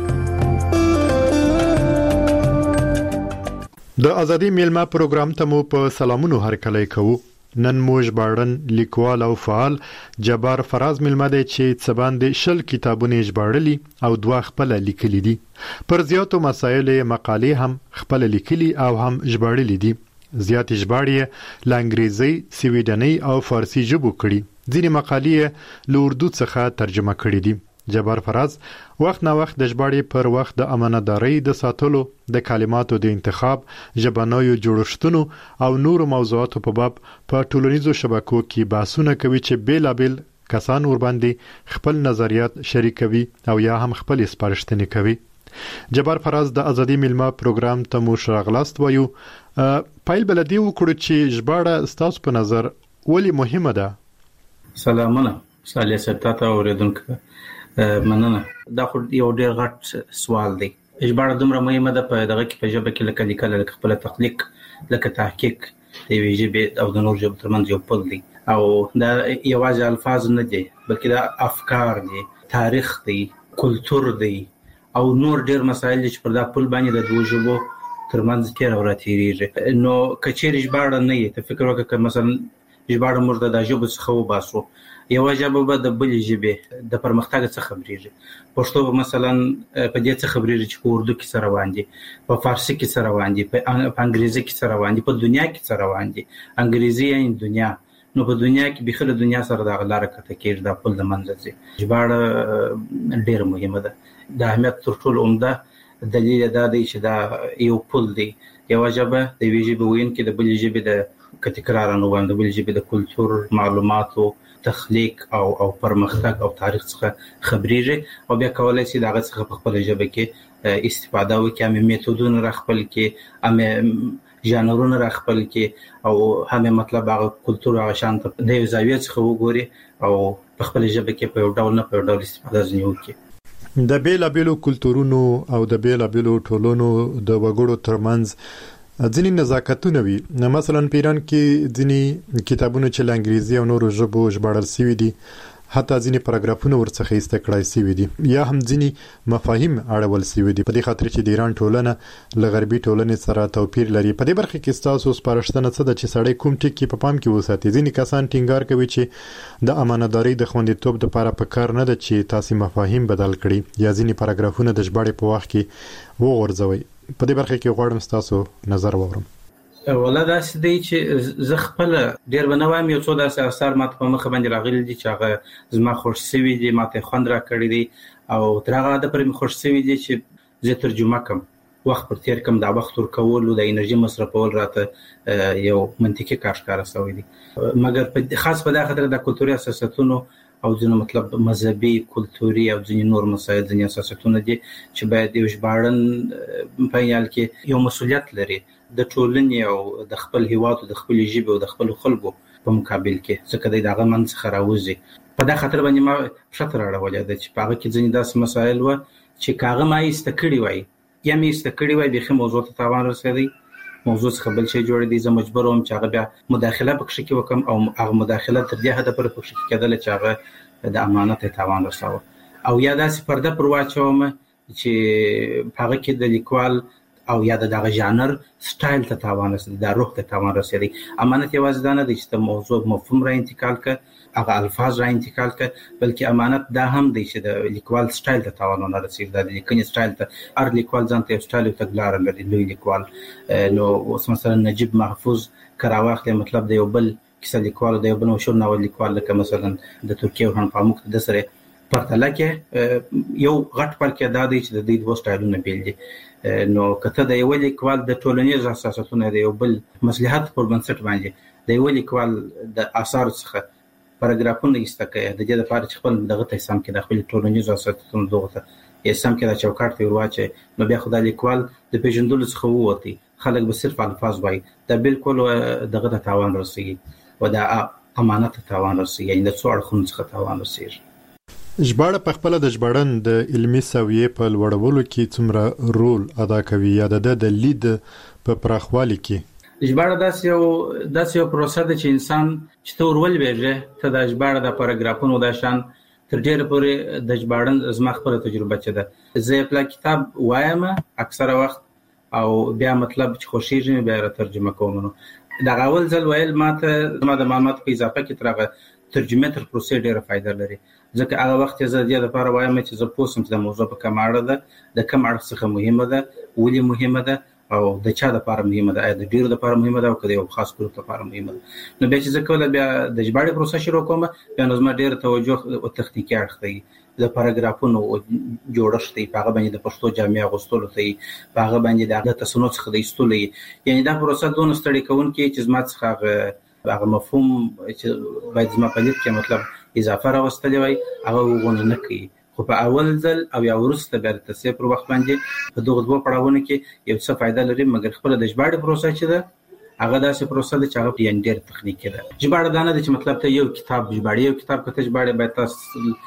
د ازادي میلمه پروګرام ته مو په سلامونو هرکلی کوو. نن مو ژباړن لیکوال او فعال جبار فراز میلمه دی چې څباندې 20 کتابونه ژباړلي او 2 خپل لیکلي دي. پر زیاتو مسایل مقالې هم خپل لیکلي او هم ژباړلي دي. زیات ژباړې له انګریزي، سویډني او فارسی ژبو کړي. ځینې مقالې له اردو څخه ترجمه کړي دي. جبار فراز وخت نه وخت د ژباړې پر وخت د امانتدارۍ د ساتلو، د کلماتو د انتخاب، ژبنیو جوړښتونو او نورو موضوعاتو په باب په ټولنیزو شبکو کې بحثونه کوي چې بیلابل کسان ورباندې خپل نظریات شریکوي او یا هم خپل سپارښتنې کوي. جبار فراز د ازادي میلمه پروګرام ته مو ښاغلاست وایو. پایل بلدی وکړو چې ژباړه ستاسو په نظر ولې مهمه ده؟ سلامونه صالح ستاته اوریدونکو، مننه. دا خو یو ډېر غټ سوال دی. ژباړه دومره مهمه ده په دغه کې په ژبه کې لکه لیکل، لکه خپل تخلیق، لکه تحقیق د یوې ژبې او د نورو ژبو ترمنځ یو پل دی. او دا یوازې الفاظ نه دي، بلکې دا افکار دي، تاریخ دی، کلتور دی او نور ډېر مسایل چې پر دا پل باندې د دوه ژبو ترمنځ تیر او راتیریږي. نو کچېر ژباړه نه یې ته فکر وکړه مثلا ژباړه موږ د ژبو څخه وباسو یو ژبه به د بل ژبې د پرمختګ څخه خبرېږي. پښتو مثلا په دې څخه خبرېږي چې په اردو کې سره روان دي، په فارسی کې سره روان دي، په انګریزي کې سره روان دي، په دنیا کې سره روان دي. انګریزي یعنی دنیا، نو په دنیا کې به خله دنیا سره د غلاره کته کې د خپل د منځ ځي. ژباړه ډېر مهمه ده. د اهمیت تر ټولو عمده دلیل دا دی چې دا یو پل دی. یو ژبه د یوې ژبې ویونکي د بل ژبې د تکرار نه وایي د بل ژبې د کلتور، معلوماتو، تخلیق او پرمختګ او تاریخ څخه خبرېږي او بیا کولای شي دغه څخه په خپل ژبه کې استفاده وکړي، هم میتودونه را خپل کړي، هم ژانرونه را خپل کړي او هم مطلب هغه کلتور هغه شان ته د یو زاویې څخه وګوري او په خپل ژبه کې په یو ډول نه په یو ډول استفاده ځنې وکړي. د بیلابیلو کلتورونو او د بیلابیلو ټولنو د وګړو ترمنځ ځینې نزاکتونه وي. مثلا په ایران کې ځینې کتابونه چې له انګریزي او نورو ژبو ژباړل شوي دي، حتی ځینې پاراګرافونه ورڅخه ایسته کړای شوي دي، یا هم ځینې مفاهیم اړول شوي دي، په دې خاطر چې د ایران ټولنه له غربي ټولنې سره توپیر لري. په دې برخه کې ستاسو سپارښتنه څه ده چې سړی کوم ټکي په پام کې وساتي؟ ځینې کسان ټینګار کوي چې د امانتدارۍ د خوندیتوب لپاره پکار نه ده چې تاسو مفاهیم بدل کړئ یا ځینې پاراګرافونه د ژباړې په وخت کې وغورځوي. په دې برخه کې غواړم تاسو نظر واورم. ولا دا سدي چې زه خپل ډیر بنوایم یو څو داسې اثر ماته په مخ باندې راغلي دي چې هغه زما خوښ شوي دي، ماته خوند را کړی دي او تر هغه د پرې خوښ شوي دي چې زه ترجمه کوم، وخت پر تیر کوم، دا وخت ورکول او د انرژي مصرفول راته یو منطقي کار ښکاره شوی دي. مګر خاص په دغه خاطر د کلتوري اساساتونو او ځینې مطلب مذهبي، کلتوري او ځینې نور مسایل، ځینې اساساتونه دي چې باید یو ژباړن په یال کې یو مسؤلیت لري د ټولنې او د خپل هیواد او د خپل ژبې او د خپل خلکو په مقابل کې، ځکه دغه منځ څخه راوځي. په دغه خاطر باندې ما شته راوړل دي چې په هغه کې ځینې داسې مسایل و چې کاغه ما استکړی وای یا مې استکړی وای به موضوع ته تاوان رسېدی، موضوع څخه بل شي جوړ دي، زه مجبور وم چې هغه بیا مداخله پکې کې وکم او هغه مداخله تر دې حد پورې پکې کېدل چې هغه د امانت تاوان رساوه او یا داسې پرده پر واچوم چې هغه کې د لیکوال او یا دغه ژانر سټایل ته تاوان رسېدي، د روح ته تاوان رسېدي. امانت یوازې دا نه دی چې د موضوع مفهوم را انتقال کړه، هغه الفاظ را انتقال کړه، بلکې امانت دا هم دی چې د لیکوال سټایل ته تاوان نه رسېږي، د لیکنې سټایل ته. هر لیکوال ځان ته یو سټایل او تګلاره لري، لوی لیکوال. نو اوس مثلا نجیب محفوظ کراواخلې مطلب د یو بل کیسه لیکوال، د یو بل مشهور ناول لیکوال لکه مثلا د ترکیه ورهان پاموک د سره پرتله کې یو غټ فرق دا دی چې د دې دوه سټایلونه بیل دي. نو کته د یو لیکوال د ټولنیز اساساتونو د یو بل مصلحت پر بنسټ باندې د یو لیکوال د آثار څخه پاراګرافونه ایستکه د دې لپاره چې خپل دغه ته سم کې د خپل ټولنیز اساساتونو دغه ته یې سم کې د چوکاټ ته ورواچي، نو بیا خدای لیکوال د پیژندلو څخه ووتی، خلک به صرف الفاظ وایي، دا بالکل دغه ته تاوان رسېږي او د امانت ته تاوان رسېږي، یعنی د څو اړخونو څخه تاوان رسېږي. ژباړه په خپل د ژباړن د علمي سویې په لوړولو کې څومره رول ادا کوي یا د لید په پراخوالي کې؟ ژباړه داسې یو پروسه ده چې انسان چې ته ورولوېږې، ته د ژباړه د پاراګرافونو دا شان تر ډېره پورې د ژباړن زما خپله تجربه چې ده، زه یې کتاب وایم اکثره وخت او بیا مطلب چې خوښېږي مې بیا را ترجمه کوم. نو دغه اول ځل ویل ماته زما د معلوماتو په اضافه کې تر هغه ترجمه تر پروسې ډېره فایده لري، ځکه هغه وخت زه د دې لپاره وایم چې زه پوه شم چې د موضوع په کوم اړه ده، د کوم اړخ څخه مهمه ده، ولې مهمه ده او د چا لپاره مهمه ده، آیا د ډېرو لپاره مهمه ده او که د یو خاص ګروپ لپاره مهمه ده. نو بیا چې زه کله بیا د ژباړې پروسه شروع کوم، بیا نو زما ډېره توجه او تخنیکي اړخ دی، د پاراګرافونو جوړښت دی، په هغه باندې د پښتو جامع اغوستلو ته یې، په هغه باندې د هغه تصنع څخه د ایستلو یې، یعنې دا پروسه دونه ستړې کوونکې چې زما څخه هغه مفهوم چې باید زما په لید کې مطلب اضافه راوستلی وای هغه وغونه نه کوي. خو په اول ځل او یا وروسته بیا د تصحیح پر وخت باندې په دغه دوه پړاوونو کې یو څه فایده لري، مګر خپله د ژباړې پروسه چې ده هغه داسې پروسه ده چې هغه یعنې ډېر تخنیکي ده. ژباړه دا نه ده چې مطلب ته یو کتاب ژباړې، یو کتاب که ته ژباړې باید تا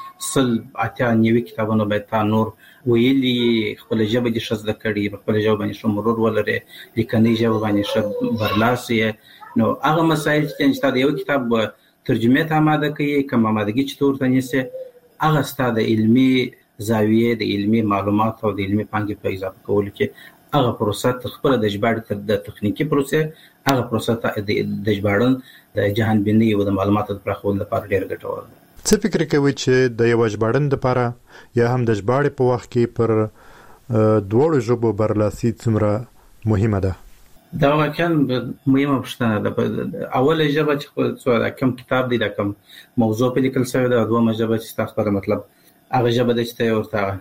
100-80 کتابونه باید تا نور ویلي، خپله ژبه دې ښه زده کړي، په خپله ژبه باندې ښه مرور ولرې، لیکنۍ ژبه باندې ښه برلاسی یې. نو هغه مسایل چې تا د یو کتاب ترجمه ته آماده کوي، کوم آمادګي چې ته ورته نیسې، هغه ستا د علمي زاویې د علمي معلوماتو او د علمي پانګې په اضافه کولو کې هغه پروسه تر خپل د ژباړې تر د تخنیکی پروسه هغه پروسه د ژباړن د جهان بینی او د معلوماتو د پراخولو لپاره ډېر ګټور ده. څه فکر کوي چې د یو ژباړن لپاره یا هم د ژباړې په وخت کې پر دوړو ژبو برلاسي څومره مهمه ده؟ دا واقعا مهمه پوښتنه ده. اوله ژبه چې کوم کتاب دی دا کوم موضوع په لیکل شوی ده، دومره ژبه چې تاسو پر مطلب هغه ژبه د چې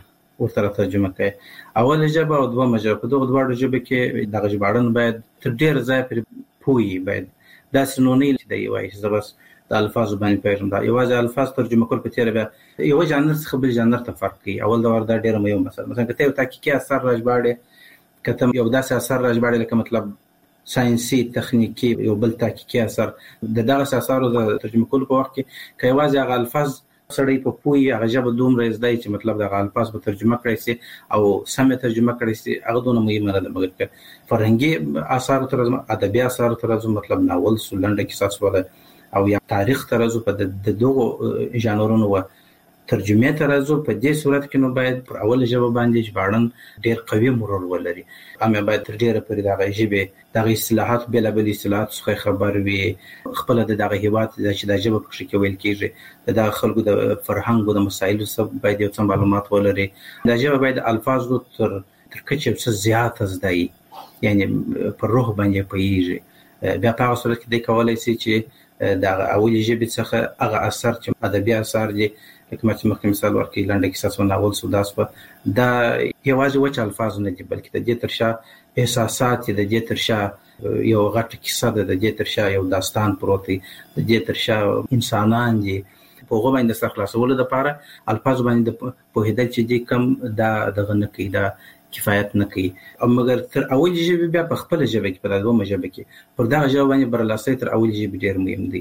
ورته ترجمه کوي. اوله ژبه او دومره ژبه په دغه دوه ژبه کې د ژباړن باید تر ډیر ځای پر پوي باید دا سنونی دی وایي چې بس د الفاظ باندې پیژنم دا یوازې الفاظ ترجمه کول په تیر بیا یو ژانر څخه بل ژانر ته فرق کوي. اول دا ورته ډیر مهم مثلا کته یو تحقیقي اثر راځباړي کته یو داسې اثر راځباړي لکه مطلب ساينسي تخنیکی یو بل تحقیقي اثر دغه اثارو د ترجمه کول په وخت کې کایوازې هغه الفاظ سړی په پوي هغه ژبه دومره زده چې مطلب د الفاظ په ترجمه کړی سي او سمه ترجمه کړی سي هغه دونه مهمه نه ده. مګر فرهنګي اثار تر ادبي اثار تر مطلب ناول سولنده قصص ولا او یا تاریخ تر په دغه ژانرونو و ترجمه تر په دې صورت کې نو باید پر اول ژبه باندې ژباړن ډېر قوي مرور ولري. اما باید تر ډېره پرې دغه ژبه دغه اصطلاحات بل اصطلاحات څخه خبر وي، خپل دغه هیواد چې د ژبه په شکل ویل کېږي د خلکو د فرهنګ او د مسایلو سره باید یو څه معلومات ولري. د ژبه باید الفاظ تر کچې څه زیات زدای یعنی پر روح باندې پېږي. بیا په هغه صورت کې د کولای شي چې د اولي ژبه څخه هغه اثر چې ادبي اثر دي لکه مخکې مثال ورکړي لنډه کیسه او ناول سوداس په دا یوازې وچ الفاظ نه دي بلکې د دې ترشا احساسات د دې ترشا یو غټ کیسه د دې ترشا یو داستان پروت دی د دې ترشا انسانان دي په هغه باندې سره خلاصول د لپاره الفاظ باندې په هدایت چې دي کم دا دغه نه کوي دا کفایت نه کوي. مګر تر اول ژبه بیا په خپل ژبه کې په دوه ژبه کې پر دا ژبه باندې برلاسي تر اول ژبه ډیر مهم دي.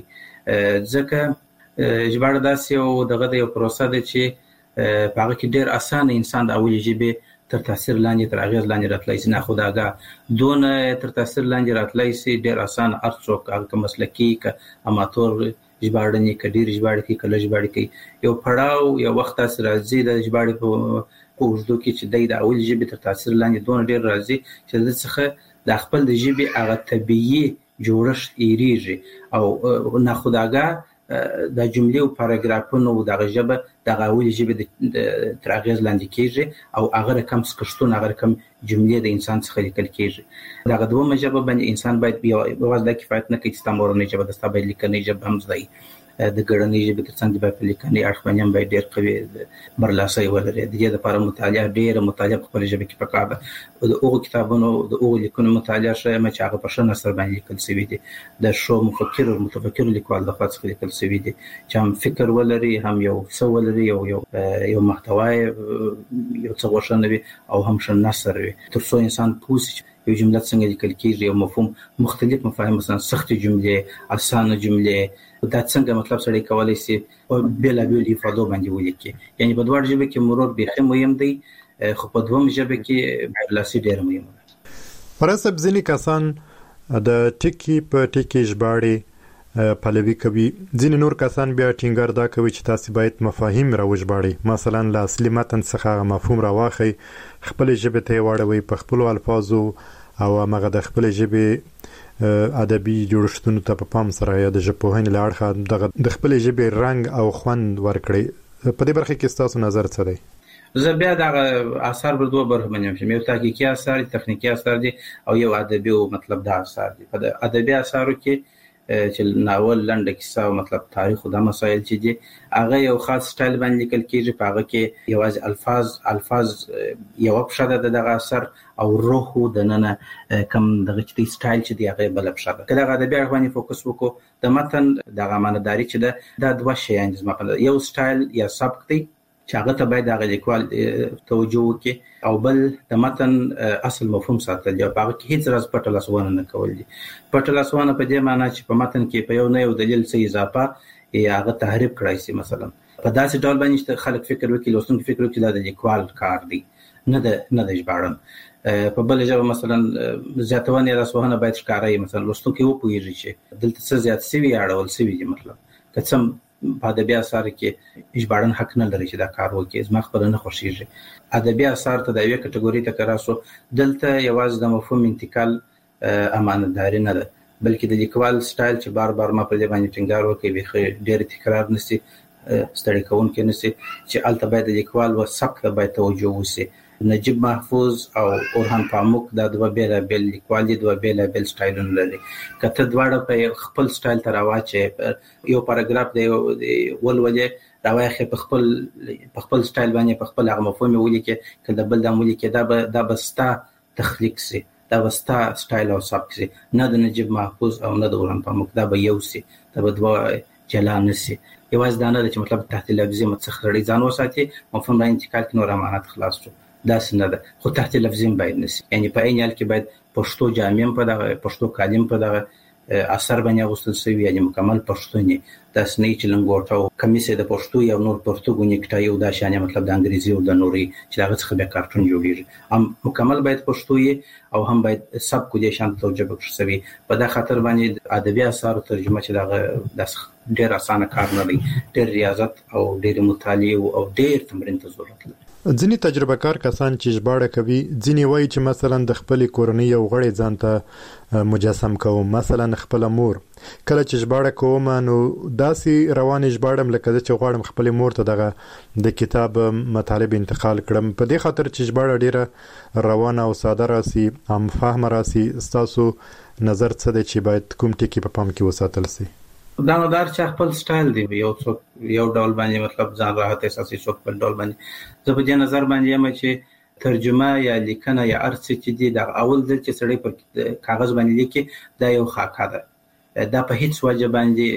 ځکه ژباړه داسې یو دغه یو پروسه ده چې په هغه کې ډیر اسانه انسان د اول ژبه تر تاثیر لاندې تر اغیز لاندې راتلای شي. نه خداګه دون تر تاثیر لاندې راتلای شي ډیر اسانه ارڅوک هغه مسلکی ک اماتور ژباړنې کډیر ژباړه کې کله ژباړه کې یو پړاو یو وخت تاسو راځي د ژباړې په اوږدو کې چې د اول ژبه تر تاثیر لاندې دون ډیر راځي چې د څخه د خپل د ژبه هغه طبيعي جوړښت ایریږي او نه خداګه د جملې او پاراګرافونو د ژبه د اول ژبه تر اغیز لاندې کېږي او هغه کم سکشتون هغه کم جملې د انسان څخه لیکل کېږي. دا دوه ژبه باندې انسان باید یوازې د کفایت نه کوي چې تاسو ژبه د ستابه لیکنې ژبه هم ځای د ګړنۍ ژبه ترڅنګ د لیکنې اړخ باندې باید ډېر قوي برلاسي ولري. د دې لپاره مطالعه ډېر مطالعه په خپل ژبه کې پکار ده. د هغو کتابونو د هغو لیکنو مطالعه شوی چې هغه په شنه سره باندې لیکل شوی دي د شو متفکر لیکوال د خاص لیکل شوی دي چې هم فکر ولري هم یو څه ولري یو محتوا یو څه وشنوي او هم شنه سره وي تر څو انسان پوه یو جمله څنګه لیکل کېږي یو مفهوم مختلف مفاهیم مثلا سخت جملې اسانه جملې دا څنګه مطلب سره کولای شي او بلا بلی فادو باندې ولیکي. یعنی په دوه ژبه کې مرور به مهم دی خو په دوه ژبه کې برلاسي ډېر مهم دی. پرسب ځینې کسان د ټکی په ټکی ژباړي پلوي کوي، ځینې نور کسان بیا ټینګار دا کوي چې تاسو باید مفاهیم راوژباړي، مثلا له اصلي متن څخه مفهوم راواخی خپل ژبه ته وړوي په خپل الفاظو او هغه د خپل ژبه ادبي جوړښتونو ته په پام سره یا د ژبپوهنې له اړخه د خپل ژبه رنګ او خوند ورکړي. په دې برخه کې تاسو نظر څه دی؟ زه بیا د اثر پر دوه برخه باندې یو تحقیقي اثر تخنیکی اثر دي او یو ادبي او مطلب دا اثر دي. په ادبي اثرو کې چې ناول لنډه کیسه او مطلب تاریخ او د مسایل چې دي هغه یو خاص سټایل باندې لیکل کېږي. په هغه کې یوازې الفاظ یو پښه ده دغه اثر او روح د نن کم دغه چې سټایل چې دی هغه بل پښه ده. کله ادبي اړخ باندې فوکس وکړو د متن دغه معناداري چې دا دوه شیان دي یو سټایل یا سبک دی چې هغه ته باید هغه لیکوال توجه وکړي او بل د متن اصل مفهوم ساتل یا هغه کې هیڅ راز پټ لاسوانه نه کول دي. پټ لاسوانه په دې معنی چې په متن کې په یو نه یو دلیل څه اضافه یا هغه تحریف کړای شي. مثلا په داسې ډول باندې چې خلک فکر وکړي لوستونکي فکر وکړي دا د لیکوال کار دی نه د ژباړن. په بل ژبه مثلا زیاتونه لاسوانه باید ښکارای مثلا لوستونکي وپوهیږي چې دلته څه زیات سوي اړول سوي دي. مطلب که څه په ادبي اثر کې ژباړن حق نه لري چې دا کار وکړي. زما خپل نه خوښیږي ادبي اثر ته د یوې کټګوري ته کراسو دلته یوازې د مفهوم انتقال امانتداري نه ده، بلکې د لیکوال سټایل چې بار بار ما پر دې باندې ټینګار وکړي به ډېر تکرار نشي ستړي کوونکی نشي، چې البته باید د لیکوال و سبک ته باید توجه وشي. نجیب محفوظ او اورهان پاموک دا دوه بیلابیل لیکوال دي، دوه بیلابیل سټایلونه لري. که ته دواړه په خپل سټایل ته راواچې یو پاراګراف دی ولولې راواخې په خپل سټایل باندې په خپل هغه مفهوم ولیکې، که د بل د ولیکې دا به ستا تخلیق سي، دا به ستا سټایل او سبک سي، نه د نجیب محفوظ او نه د اورهان پاموک. دا به یو سي، دا به دوه جلا نشي. یوازې دا نه ده چې مطلب تحت لفظي مڅخه لري ځان وساتي مفهوم را انتقال کې نور امانت خلاص شو، دا څنګه ده. خو تحت لفظي باید نشي، یعنی په عین حال کې باید پښتو جامع په دغه پښتو کلم په دغه اثر باندې اغوستل شوی، یعنی مکمل پښتوني. دا سنې چې لنګوټه او کمیسه د پښتو یا نور پښتو نیکټای او دا شانه مطلب د انګریزي او د نوري چې هغه څخه به کارټون جوړیږي، هم مکمل باید پښتو یې او هم باید سب کو دې شان توجه وکړي. په دا خاطر باندې ادبي اثر ترجمه چې دغه ډېر اسانه کار نه دی، ډېر ریاضت او ډېر مطالعه او ډېر تمرین ته ضرورت لري. ځینې تجربه کار کسان چې ژباړه کوي ځینې وایي چې مثلا د خپل کورنۍ یو غړی ځان ته مجسم کوم، مثلا خپل مور. کله چې ژباړه کوم نو داسې روانې ژباړم لکه چې غواړم خپل مور ته دغه د کتاب مطالب انتقال کړم. په دې خاطر چې ژباړه ډیره روانه او ساده راسي، هم فهم راسي. تاسو نظر څه دی چې باید کوم ټکی په پام کې وساتل شي؟ دا نو دار چې خپل سټایل دی، یو څوک یو ډول باندې مطلب ځان راحت احساسي، څوک په ډول باندې. زه په دې نظر باندې یم چې ترجمه یا لیکنه یا ارڅ چې دی د اول ځل چې سړی په کاغذ باندې لیکي دا یو خاکه ده، دا په هیڅ وجه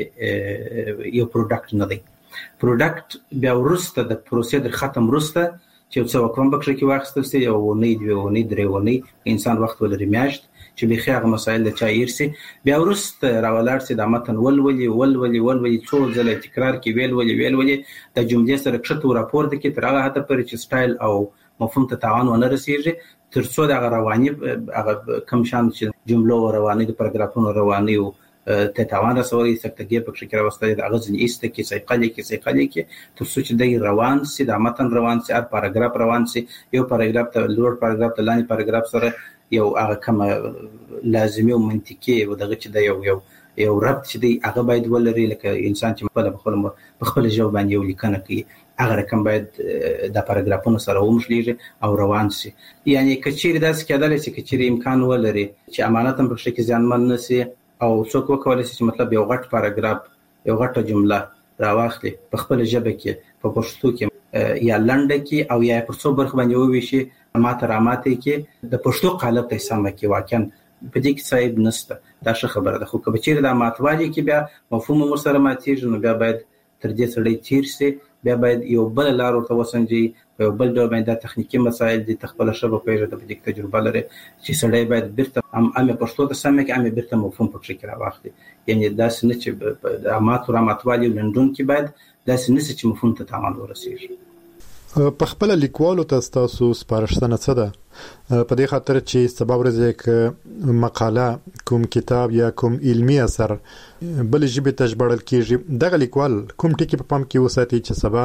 باندې یو پروډکټ نه دی. پروډکټ بیا ورسته د پروسیجر ختم ورسته چې څو کوم بکشه کې واخستل سي، یو ونی دی ونی درې ونی انسان وخت ولري میاشت چې به خیاغه مسائل د چا يرسي، بیا ورسته راولار سي د متن ولولي څو ځله تکرار کې ویل د جملې سره کښته راپور د کې تر هغه حتی پر چې سټایل او مفهوم ته توان ونه رسیږي، تر څو د رواني هغه کم شان چې جملو رواني د پاراګرافونو رواني او ته توان رسولي سکتګي په شکل راوستل د اغاز ایسته کې سیقالي کې تر څو چې د روان سي د متن روان سي، هر پاراګراف روان سي، یو پاراګراف ته لوړ پاراګراف ته لاندې پاراګراف سره یو هغه کومه لازمي او منطقي او دغه چې د یو ربط چې دی هغه باید ولري، لکه انسان چې په خپل ژبه باندې یو لیکنه کوي هغه رقم باید د پاراګرافونو سره ومشلېږي او روان سي. یعنی کچېر داسې کېدلی چې کچېر امکان ولري چې امانت هم په شکل ځانمن نشي او څوک وکولای شي چې مطلب یو غټ پاراګراف یو غټه جمله راواخلي په خپل ژبه کې په پښتو کې یا لنډه کې او یا په څو برخه باندې وویشي ماته کې د پښتو قالب ته سمه کې واقعا په دې کې صاحب نشته. دا ښه خبره ده. خو که چیرې د ماتوالي کې بیا مفهوم ورسره ماتېږي نو بیا باید تر دې سړی تیر سي، بیا باید یو بل لار ورته وسنجي، یو بل ډول باندې د تخنیکی مسایل دي خپل شبه پیژه د دې تجربه لري چې سړی باید بیرته هم پښتو ته سمه کې هم بیرته مفهوم په فکر راوخلي. یعنی دا څه نه چې د ماتوالي لندون کې باید دا څه نه چې مفهوم ته تمام ورسیږي. په خپل لیکوالو ته تاسو سپارښتنه څه ده؟ په دې خاطر چې سبا ورځ کې مقاله کوم کتاب یا کوم علمی اثر بل ژبه ته ژباړل کیږي، دغه لیکوال کوم ټکی په پام کې وساتي چې سبا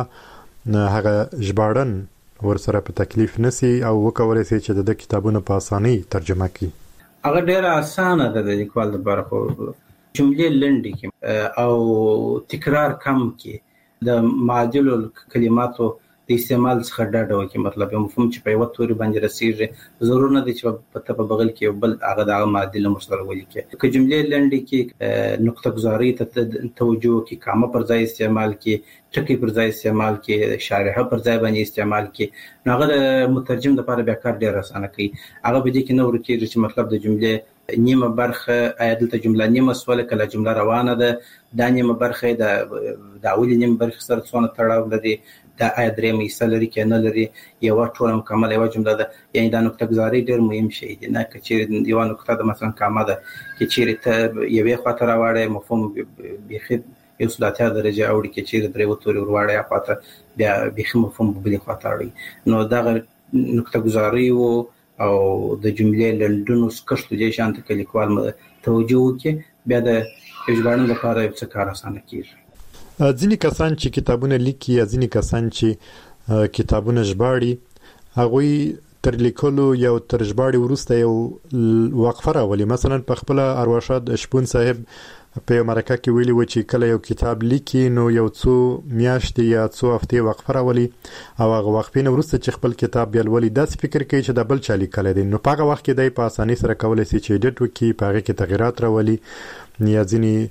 هغه ژباړن ورسره په تکلیف نسی او وکولای شي چې د کتابونو په اسانۍ ترجمه کړي؟ هغه ډیره اسانه ده د لیکوال لپاره، خو جملې لنډې کې او تکرار کم کې د معادل کلماتو د استعمال څخه ډاډه وکړي. مطلب یو مفهوم چې په یو توري باندې رسیږي ضرور نه دی چې په بغل کې یو بل هغه د معادل مشترک ولیکي. که جملې لنډې کې نقطه گذاری ته توجه کې کامه پر ځای استعمال کې، ټکی پر ځای استعمال کې، شارحه پر ځای باندې استعمال کې، نو هغه د مترجم لپاره بیا کار ډیر اسانه کوي. هغه به دې کې نه ورکیږي چې مطلب د جملې نیمه برخه عادلته جمله نیمه سواله کله جمله روانه ده، دا نیمه برخه د اولی نیمه برخه سره څونه تړاو لري، دا درېمه حصہ لري کې نه لري، یو ټول مکمل یو جمله ده. یعنی دا نقطه گذاری ډیر مهم شی دی. نه چې یو نقطه د مثلا کامه ده کې چیرې ته یوې خاطر راوړې مفهوم بيخي یو سلاتیا درجه اوړي کې چیرې درې وتوري ورواړې خاطر بیا بيخي مفهوم بلی خاطر اړي. نو دا نقطه گذاری او د جملې لندونو سکشت دي شانت کې لیکوال توجه وکړي، بیا د ژباړن لپاره څه کار اسانه کیږي. ځینې کسان چې کتابونه لیکي یا ځینې کسان چې کتابونه ژباړي هغوی تر لیکلو یو تر ژباړې وروسته یو وقفه راولي. مثلا په خپل ارواښاد شپون صاحب په مرکه کې ویلي و چې کله یو کتاب لیکي نو یو څو میاشتې یا څو هفتې وقفه راولي او هغه وقفې نه وروسته چې خپل کتاب بیا لولي داسې فکر کوي چې د بل چا لیکلی دی، نو په هغه وخت کې دی په اسانۍ سره کولی شي چې ایډیټ وکړي، په هغې کې تغیرات راولي یا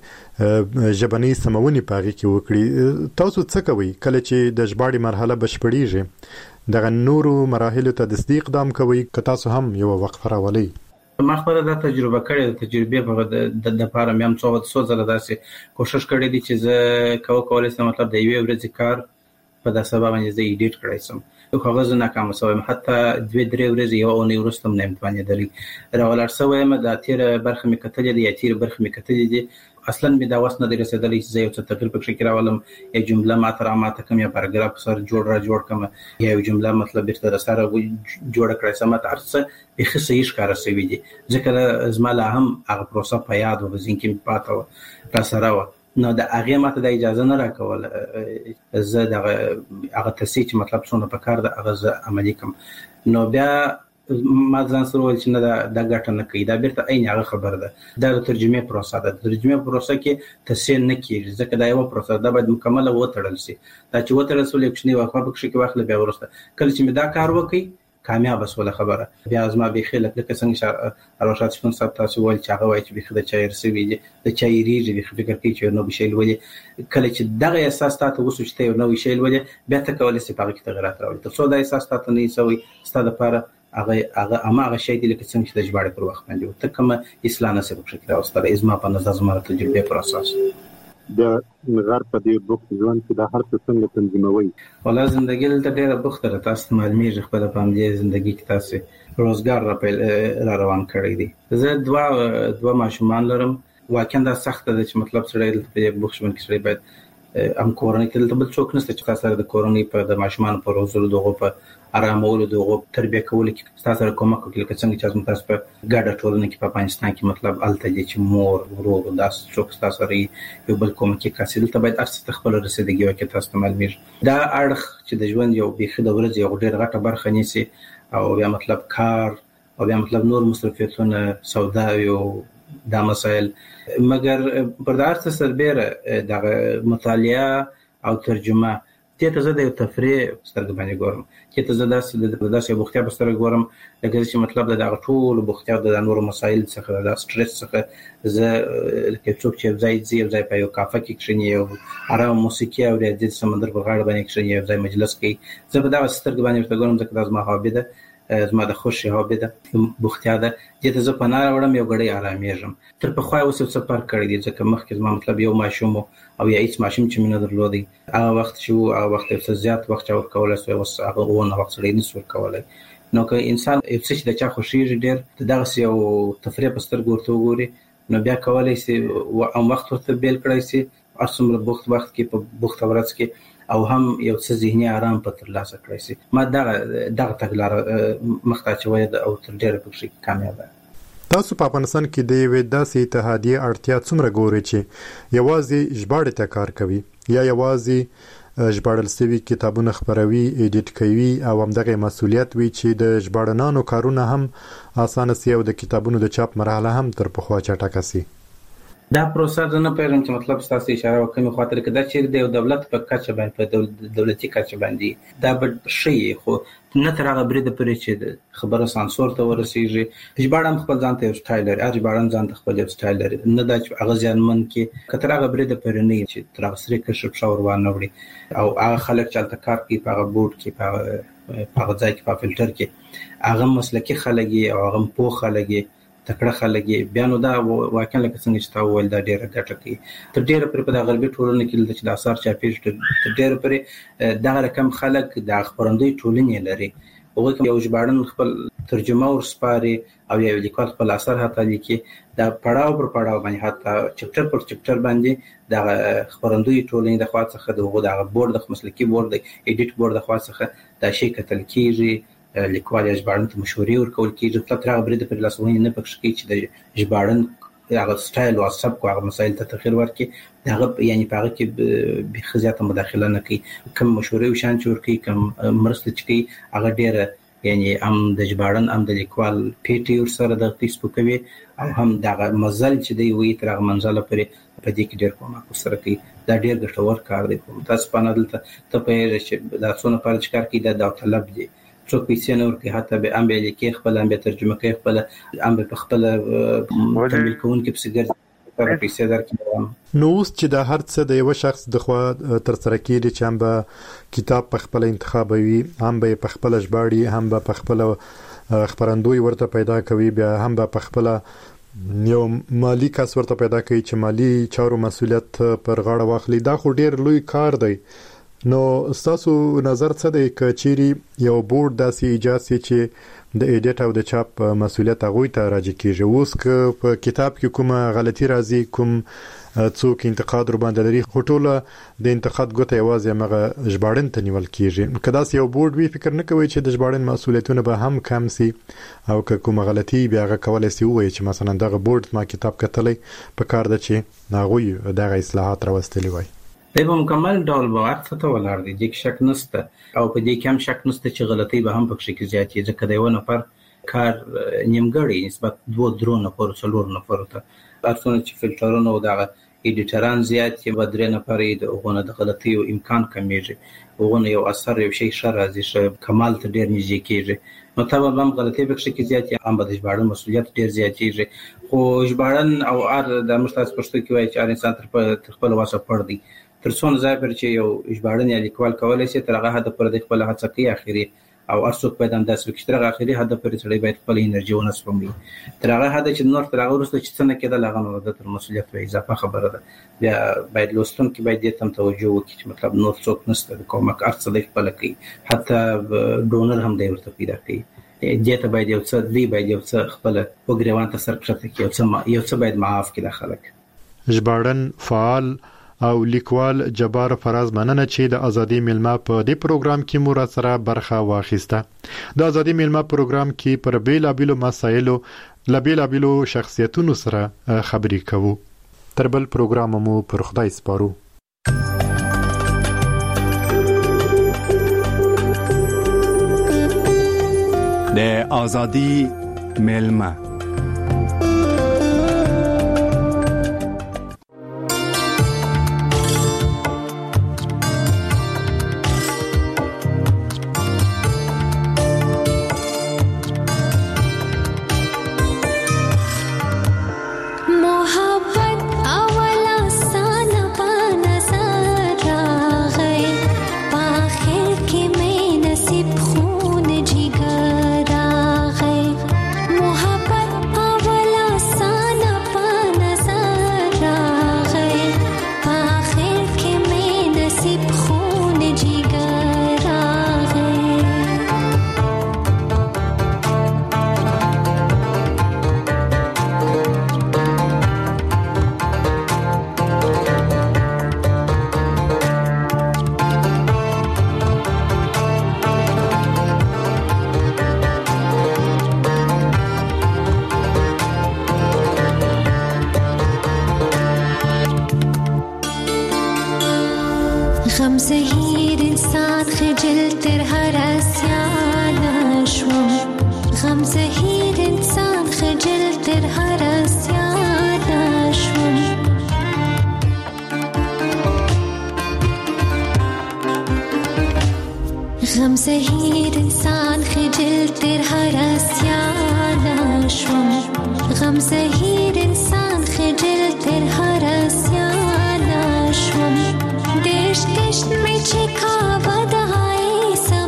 ځینې ژبنۍ سمونې په هغې کې وکړي. تاسو څه کوئ کله چې د ژباړې مرحله بشپړېږي؟ دغه نورو مراحلو ته تصدیق دام کوي که تاسو هم یو وقفه راولئ؟ ما خپله دا تجربه کړې ده، تجربې په دپاره مې هم څو ځله داسې کوشش کړی دی چې زه کولی شم مطلب د یوې ورځې کار په دا سبا باندې زه ایډیټ کړی شم، خو هغه زه ناکامه شوی یم. حتی 2-3 ورځې یوه اونۍ وروسته هم نه یم توانېدلی راولاړ شوی یم. دا تېره برخه مې کتلې ده یا تېرې برخې مې کتلې دي، اصلا مې دا وس نه دی رسېدلی چې زه یو څه تغییر پکښې کې راولم، یا جمله ماته کم یا پاراګراف سر جوړ کم یا یو جمله مطلب بیرته د سره جوړه کړی سم، ماته هر څه بیخي صحیح ښکاره شوي دي، ځکه زما لا هم هغه پروسه په یاد وه، په ذهن کې مې پاته وه، راسره وه. نو د هغې ماته د اجازه نه راکوله زه دغه هغه تصحیح چې مطلب څونه پکار ده هغه زه عملي کړم. نو بیا ما ځان سره وویل چې نه دا ګټه نه کوي، دا بیرته عین هغه خبره ده. دا د ترجمې پروسه ده، د ترجمې پروسه کې تصحیح نه کېږي ځکه دا یوه پروسه ده، باید مکمله وتړل شي. دا چې وتړل شول یو کوچنۍ وقفه پکښې کې واخله، بیا وروسته کله چې مې دا کار وکړي کامیابه شوله خبره. بیا زما بیخي لکه څنګه چې ارواښاد شپون صاحب تاسو ویل چې هغه وایي چې بیخي د چا هېر شوي دي، د چا هېرېږي، بیخي فکر کوي چې یو نوی شی لولي. کله چې دغه احساس تا ته وشو چې ته یو نوی شی لولي، بیا ته کولی شې په هغه کې تغیرات راولي. تر څو دا احساس تا ته نه وي شوی ستا دپاره هغه هماغه شی دی لکه څنګه چې د ژباړې پر وخت باندې و، ته کومه اصلاح نه شې پکښې کې راوستلی. زما په نظر زما د تجربې پر اساس د غر په دې بوخت ژوند کې دا هر څه څنګه تنظیموئ؟ والله زندګي دلته ډېره بوخته ده، تاسو ته معلومېږي خپله په همدې زندګي کې تاسې روزګار را روان کړی دی. زه دوه ماشومان لرم. واقعا دا سخته ده چې مطلب سړی دلته په دې بوخت ژوند کې سړی باید هم کورنۍ کې دلته بل څوک نشته چې تاسو سره د کورنۍ په د ماشومانو په روزلو، د هغو په ارامولو، د هغو تربیه کولو کې تاسو سره کومک وکړي، لکه څنګه چې تاسو په ګډه ټولنه کې په افغانستان کې مطلب هلته دی چې مور ورور داسې څوک تاسو سره یو بل کومکي کس دلته باید هر څه ته خپله رسېدګي وکړي. تاسو ته معلومېږي دا اړخ چې د ژوند یو بیخي د ورځې یو ډېره غټه برخه نیسي، او بیا مطلب کار او بیا مطلب نور مصروفیتونه، سوداوي او دا مسایل. مګر پر دا هر څه سربیره دغه مطالعه او ترجمه دې ته زه د یو تفریح سترګې باندې ګورم، دې ته زه داسې یو بوختیا په سترګه ګورم لکه چې مطلب د دغه ټولو بوختیا د نورو مسایل څخه د سټرس څخه زه لکه څوک چې یو ځای ځي، یو ځای په یو کافه کې کښېني، یو ارام موسیقي اوري، د سمندر په غاړه باندې کښېني، یو ځای مجلس کوي، زه په دغه سترګې باندې ورته ګورم ځکه دا زما هابي ده، زما د خوښۍ هابي ده، بوختیا ده. دې ته زه پناه راوړم، یو ګړی ارامېږم. تر پخوا اوس یو څه فرق کړی دی ځکه مخکې زما مطلب یو ماشوم او یا هېڅ ماشوم چې مې نه درلودی، هغه وخت چې و هغه وخت یو څه زیات وخت چا ورکولی سوی، اوس هغه ونه وخت سړی نه سو ورکولی. نو که انسان یو څه چې د چا خوښېږي ډېر د دغسې یو تفریح په سترګو ورته وګوري، نو بیا کولی شي هم وخت ورته بیل کړی شي هر څومره بوخت وخت کې په بوخته ورځ کې، او هم یو څه ذهني آرام په ترلاسه کړی شي. ما دغه تګلاره مخته اچولی ده او تر ډېره پکښې کامیابه. تاسو په افغانستان کې د یوې داسې اتحادیې اړتیا څومره ګورئ چې یوازې ژباړې ته کار کوي یا یوازې ژباړل شوي کتابونه خپروي، ایډیټ کوي او همدغه مسؤلیت وي چې د ژباړنانو کارونه هم اسانه سي او د کتابونو د چاپ مرحله هم تر پخوا چټکه سي؟ دا پروسه زه نه پوهېږم چې مطلب ستاسو اشاره وه کومې خواته، لکه دا چېرې د یو دولت په کچه باندې په دولتي کچه باندې دا به ښه وي، خو نه تر هغه بریده پورې چې خبره سانسور ته ورسېږي. ژباړه هم خپل ځان ته یو سټایل لري، هر ژباړن ځان ته خپل یو سټایل لري، نه دا چې هغه زیانمن کړي، که تر هغه بریده پورې نه وي چې تر هغه سرې کشر پښه ور وانه وړي. او هغه خلک چې هلته کار کوي په هغه بورډ کې، په هغه ځای کې، په فلټر کې، هغه مسلکي خلک او هغه پوه خلک تکړه خلک بیا نو دا واقعا لکه څنګه چې تا وویل دا ډېره ګټه کوي. تر ډېره پورې په د غربي ټولنه کې دلته چې د اثار چاپېږي تر ډېره پورې دغه رقم خلک د خپرندوی ټولنې لري، هغوی که یو ژباړن خپل ترجمه ورسپاري او یو لیکوال خپل اثر حتی لیکي، دا پړاو پر پړاو باندې حتی چپټر پر چپټر باندې د خپرندوی ټولنې د خوا څخه د هغو دغه بورډ د مسلکي بورډ د ایډیټ بورډ د خوا څخه دا شی کتل کېږي، لیکوال یا ژباړن ته مشورې ورکول کېږي. مطلب تر هغه بریده پورې لاسوهنې نه پکښې کوي چې د ژباړن هغه سټایل او سبک او هغه مسایل ته تغیر ورکړي هغه یعنی په هغه کې به خزیاته مداخله نه کوي کوم مشورې او شان جوړ کوي کوم مرسته کوي هغه ډیره یعنی هم د ژباړن هم د لیکوال پیټي ور سره د فیسبوک وی او هم د مزل چې دی وی تر هغه منځله پرې په دې کې ډیر کومه سره کوي دا ډیر ګټور کار دی تاسو په نړۍ ته په چې دا څونه پر کار کوي دا طلب دی څوک پیسې نه ورکړي حتی به ام به لیکي خپل ام به ترجمه کوي خپل ام به خپل تمویل کوونکي په سیګر پر پیسې درکړي نو اوس چې د هر څه د یو شخص د خوا تر سره کېږي چې هم به کتاب په خپل انتخابوي هم به په خپل ژباړي هم به په خپل خبرندوی ورته پیدا کوي بیا هم به په خپل یو مالی کس ورته پیدا کوي چې مالی چارو مسولیت پر غاړه واخلي دا خو ډیر لوی کار دی نو تاسو نظر څه دی کچيري یو بورډ داسې ایجاد شي چې د ایډیټ او د چاپ مسولیت هغه ته راځي کیږي اوس که په کتاب کې کومه غلطي راځي کوم څوک انتقاد ور باندې لري خټوله د انتقاد ګوته یوازې مغه ژباړن ته نیول کیږي کدا یو بورډ وی فکر نه کوي چې د ژباړن مسولیتونه به هم کم سي او که کومه غلطي بیا هغه کولای شي وایي چې مثلا دغه بورډ ما کتاب کتلې په کار د چې ناغوي دغه اصلاحات راوستلې وای په مکمل ډول باور ته ولر دي چې شک نشته او په دې کې هم شک نشته چې غلطي به هم پکې کې زیاتې ځکه د یو نفر کار نیمګړی نسبت 2 نفر 4 نفر ته تاسو چې فلټرونه او دغه ایډیټران زیات چې بدرې نفرې د غونه د غلطي او امکان کمیږي غونه یو اثر یو شی شر راځي چې کمال ته ډیر نږدې کیږي نو ته هم غلطي پکې کې زیاتې هم د ژباړن مسولیت ډیر زیاتېږي خو ژباړن او د مشتاس پښتو کې وایي چې انسان تر خپل واسه پړ دی تر څونه ځای پر چې یو ژباړن یا لیکوال کولای شي تر هغه هدف پر د خپل هڅه کوي اخیری او ارڅوک پیدا انداز وکړي تر هغه اخیری هدف پر سړی باید خپل انرژي ونه سپموي تر هغه هدف چې نور تر هغه وروسته چې څنګه کېدل هغه نو د تر مسولیت په اضافه خبره ده بیا باید لوستون کې باید دې تم توجه وکړي چې مطلب نور څوک نشته کومه ارڅ د خپل کوي حتی ډونر هم دی ورته پیدا کوي دې ته باید یو څه دی باید یو څه خپل وګریوان ته سرکښته کوي یو څه باید معاف کړي خلک ژباړن فعال او لیکوال جبار فراز مننه چې د ازادي میلمه په دې پروګرام کې مو را سره برخه واخیسته د ازادي میلمه پروګرام کې پر بیلابیلو مسایلو لبیلابیلو شخصیتونو سره خبرې کوو تر بل پروګرام مو پر خدای سپارو د ازادي میلمه غم زهیر انسان خجل تر هر اسیان شوم غم زهیر انسان خجل تر هر اسیان شوم غم زهیر انسان خجل تر هر اسیان شوم غم زهیر انسان خجل تر هر اسیان شوم دشت دشت میں چکا ودائی سا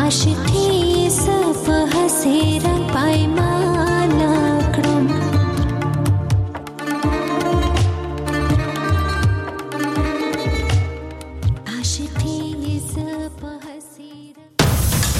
عاشقی